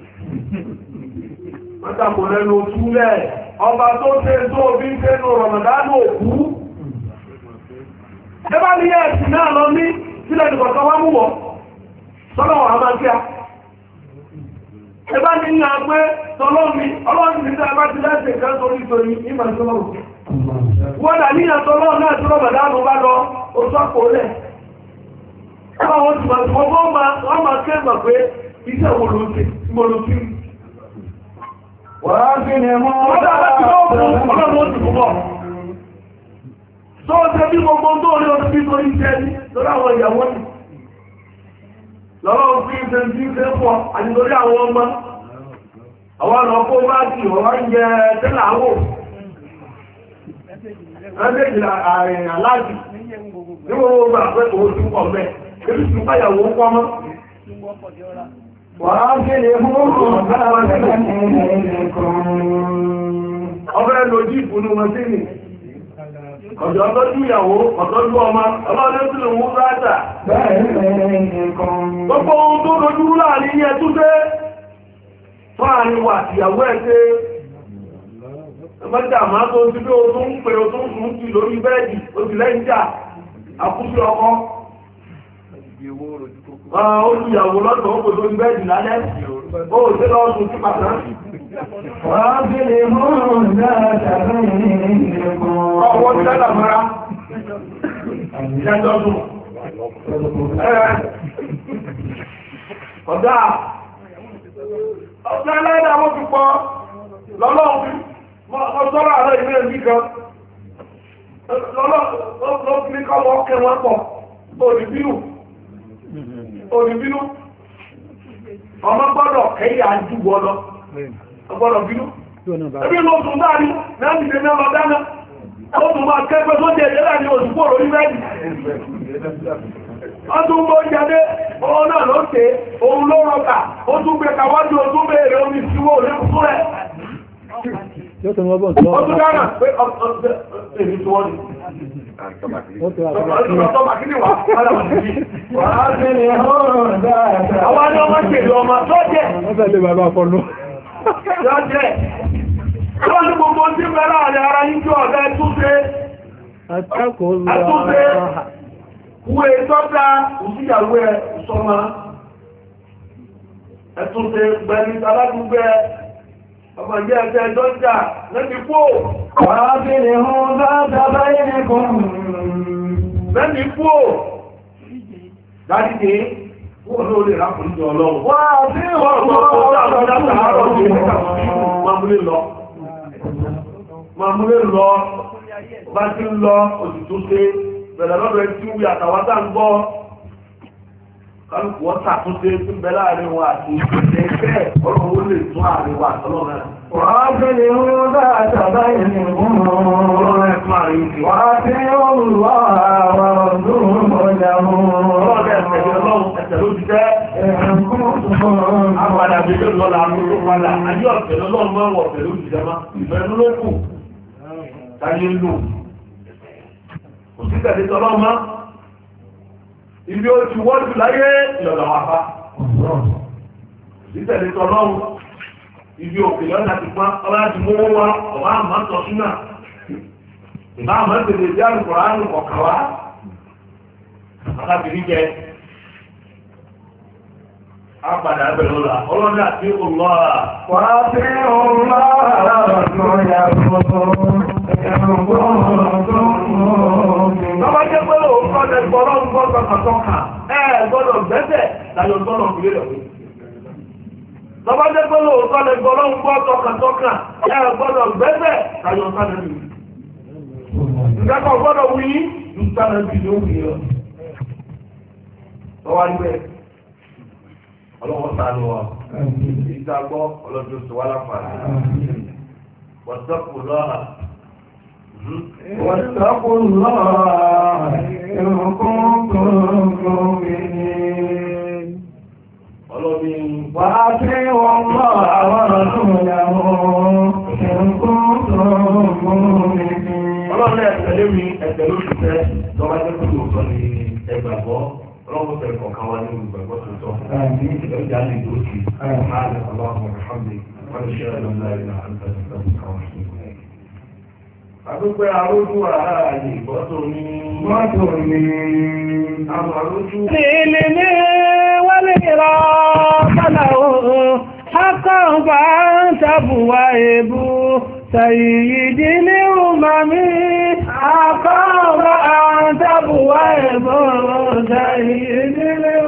mọ́tàpò lẹ́nu túlẹ̀ ọba tó tẹ́ tó bí ń tẹ́nu rọ̀mọ̀dánù òkú ẹbá ní ẹ̀sì náà lọ ní sílẹ̀ nìkọ̀ọ̀kan wá mú wọ́ sọ́nà wà máa kí a ẹbá ní ní agbé tọ́lọ́mí ọlọ́run ní ẹbá ti lẹ́sẹ̀ kan torí torí ìmọ̀ ìṣọ́lọ́run wọ́n dà ní àtọ́lọ́ náà tí rọ̀mọ̀dánù bá lọ oṣù àpò lẹ̀ àwọn tí wọ́n máa kẹ́gbà pé iṣẹ́ wo ló ṣe mo ló kí wọ́n fi ní mọ́ tó ṣe bí gbogbo tó rí oṣù bí torí jẹ́ ní lórí àwọn ìyàwó ní lọ́wọ́ fi ṣe tí ṣe pọ̀ àti torí àwọn ọmọ àwọn ọkọ̀ bá kì wọ́n ń jẹ tẹ́lá àwò ẹgbẹ́jì ààrin aláàjì ní gbogbo gbà pé kò sí pọ̀ mẹ́ ebi tí báyàwó ń pọ́mọ́ wà á fi lè mú ọbẹ̀ lójú ìfúnnú wọn sí ni ọjọ́ tọ́jú ìyàwó ọ̀tọ́jú ọmọ ọlọ́dẹ́ tí lè mú rájà gbogbo ohun tó lójú láàrin ní ẹtúté fáàrin wà ìyàwó ẹ̀ṣẹ́ ẹgbẹ́jà máa tó ti bí o tún ń pè o tún sùn jù lórí bẹ́ẹ̀dì o ti lẹ́yìn jà àkúsí ọkọ́ olùyàwó lọ́tọ̀ ó kò lórí bẹ́ẹ̀dì lálẹ́ ó ṣe lọ́ sùn sí pàtàkì wọ́n fi lè mú ọwọ́ ti dáadáa mara ìdájọ́ sùn ọ̀dá ọ̀dá aláìdá wọ́n fi pọ̀ lọ́lọ́run ọjọ́rọ̀ àrẹ ilé ẹ̀mí kan lọ́pí kọ́ wọ́n kẹ́ wọ́n pọ̀ òdìbínú ọmọ gbọ́dọ̀ kẹ́yà jùgbọ́ lọ ọgbọ́dọ̀ bínú ẹbí ló tún bá ní náà ti dẹ̀ mẹ́lọ dáná ó tún máa kẹ́gbẹ́ tó jẹ́ ẹ̀dẹ́lá ní òṣùpọ̀ orí mẹ́jì ó tún bó jáde òun náà ló tẹ́ òun ló rọ̀kà ó tún gbé kàwájú ó tún bèèrè omi síwó olókùn rẹ̀ yóò tó wọ́n bọ̀ tó ó tún dáná pé èmi tó wọ́n ni àwọn ni ọmọ kèrè ọmọ tó jẹ́ wọ́n fẹ́ lé bàbá fọ́nú jẹ́ wọ́n ní gbogbo tí mẹ́rà rẹ̀ ara yí jọ ọ̀dá ẹtúnṣe wé tọ́ta òsíyàwó ẹ̀ sọmọ ẹtúnṣe gbẹ̀mí aládùúgbẹ́ ọmọ ìjẹ́ ẹ̀ṣẹ́ ẹjọ́jà lẹ́bí pò wà fi lè mú dáadáa ẹnìkan lẹ́bí pò dáadìdé wọ́n ló lè rákùnrin jọ ọlọ́run wà fi wọ́n Màmúlé lọ, bá ti ń lọ, òsì tó ṣe, bẹ̀rẹ̀ lọ́dọ̀ ẹtí wí àtàwátà ń gbọ́, kálùkù wọ́n tàtúnṣe tí ń bẹ láàrin wọn àti ẹgbẹ́ ọ̀rọ̀ owó lè tún àárín wa àtọ́lọ́ náà. wà á fi lè mú dáadáa ẹnìkan Ọlọ́run ẹ̀kún àárín ìdí. wà á fi wọ́n lọ àwọn ọdún ọjà mú Ọlọ́run ẹ̀sẹ̀ ló ti jẹ́. Àpàdà bèèrè lọ́la ló padà, ayé ọ̀fẹ́ lọ́lọ́run máa ń wọ̀ ọ̀fẹ́ ló ti jẹ́ máa. Ìfẹ́ ló kù. Táyé ń lò. Kò sí tẹ̀lé tọ́lọ́mọ́. Ibi ó ti wọ́jú láyé ìlọ̀lọ̀ àpá. Sí tẹ̀lé tọ́lọ́run. Ibi òkè lọ́nà ti pán, ọlá ti mú wá, ọ̀bá àmọ́ tọ́ súnà. Ìbá àmọ́ tẹ̀lé bí àlùkọ̀rọ̀ àrùn kọ̀kàwá. Alábìrí jẹ. A padà bẹ̀rẹ̀ lọ́la, ọlọ́dà tí ó lọ́ àà. wà á fi wọ́n lọ àwọn ọdún ọjà Lọ́wọ́ jẹ́ pé òun kọ́ lẹ́gbọ́rọ̀ ń gbọ́ tọkàtọkà, gbọ́dọ̀ gbẹ́sẹ̀ láyọ̀ tọ́nà ìpínlẹ̀ lọ́wọ́. Lọ́wọ́ jẹ́ pé òun kọ́ lẹ́gbọ́rọ̀ ń gbọ́ tọkàtọkà, gbọ́dọ̀ gbẹ́sẹ̀ láyọ̀ tọ́nà ìpínlẹ̀. Ìjẹ́kọ̀ gbọ́dọ̀ wí ní tọ́nà ìpínlẹ̀ òwú yọ. Lọ́wọ́ níbẹ̀, ọlọ́wọ́ sáré wa, ìgbàgbọ́ ọlọ́dún sọ wá láǹfààní. Wọ́n واتقوا الله إن كنتم مؤمنين وأطيعوا الله ورسوله إن كنتم مؤمنين Ọlọ́run ẹ̀tẹ̀lé mi ẹgbẹ́ lóṣùfẹ́ lọ́wọ́ jẹ́ pé òótọ́ ni ẹgbàgbọ́ ọlọ́wọ́ tẹ̀ kọ̀ọ̀kan wá nínú ìgbàgbọ́ tó tọ́ ìjọba lè tó ti máa lè ọlọ́run ọ̀hánmi wọ́n ṣe ẹ̀lọ́lá ìlà àdúgbò arójú ààyè gbọ́tò ní àwọn arójú lílì ní wálé rọ bọ́lá ohun akọ́gbà ń tàbùwà èbú sàyìdí ní umami akọ́gbà ń tàbùwà èbú sàyìdí ní